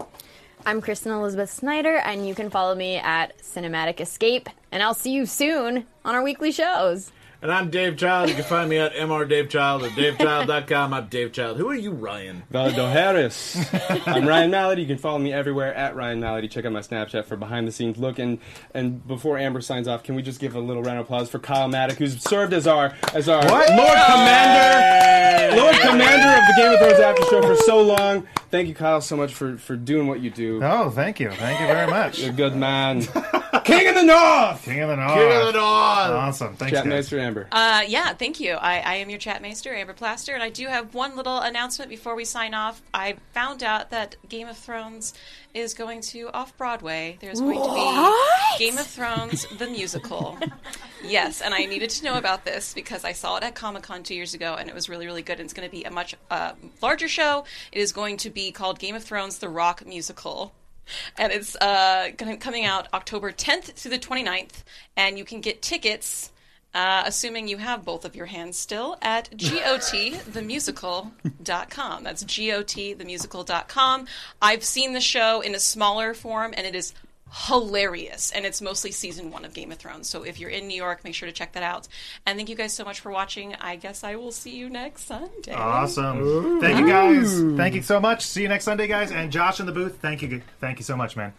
I'm Kristen Elizabeth Snyder, and you can follow me at Cinematic Escape, and I'll see you soon on our weekly shows. And I'm Dave Child. You can find me at M R Dave Child at dave child dot com. I'm Dave Child. Who are you, Ryan? Valdo Harris. I'm Ryan Malady. You can follow me everywhere at Ryan Malady. Check out my Snapchat for behind the scenes look. And and before Amber signs off, can we just give a little round of applause for Kyle Maddock, who's served as our as our What? Lord Commander, Lord Commander of the Game of Thrones After Show for so long. Thank you, Kyle, so much for, for doing what you do. Oh, thank you. Thank you very much. You're a good man. King of the North. King of the North. King of the North. Awesome. Thanks, guys. Chatmaster Amber. Uh, yeah, thank you. I, I am your Chatmaster, Amber Plaster, and I do have one little announcement before we sign off. I found out that Game of Thrones is going to off-Broadway. There's going to be Game of Thrones, the musical. Yes, and I needed to know about this because I saw it at Comic-Con two years ago, and it was really, really good. And it's going to be a much uh, larger show. It is going to be called Game of Thrones, the Rock Musical. And it's uh, gonna, coming out October tenth through the twenty-ninth, and you can get tickets, uh, assuming you have both of your hands still, at got the musical dot com. That's got the musical dot com. I've seen the show in a smaller form, and it is hilarious, and it's mostly season one of Game of Thrones. So if you're in New York, make sure to check that out. And thank you guys so much for watching. I guess I will see you next Sunday. Awesome. Thank you, guys. Thank you so much. See you next Sunday, guys. And Josh in the booth, thank you. Thank you so much, man.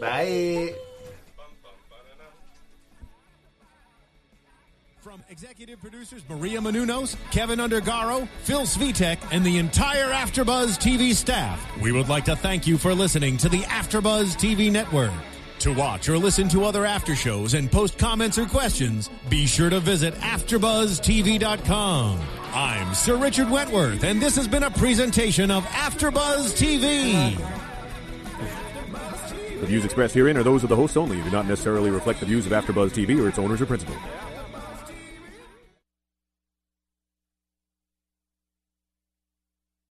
Bye. From executive producers Maria Menounos, Kevin Undergaro, Phil Svitek, and the entire AfterBuzz T V staff, we would like to thank you for listening to the AfterBuzz T V network. To watch or listen to other after shows and post comments or questions, be sure to visit after buzz t v dot com. I'm Sir Richard Wentworth, and this has been a presentation of AfterBuzz T V. The views expressed herein are those of the hosts only and do not necessarily reflect the views of AfterBuzz T V or its owners or principals.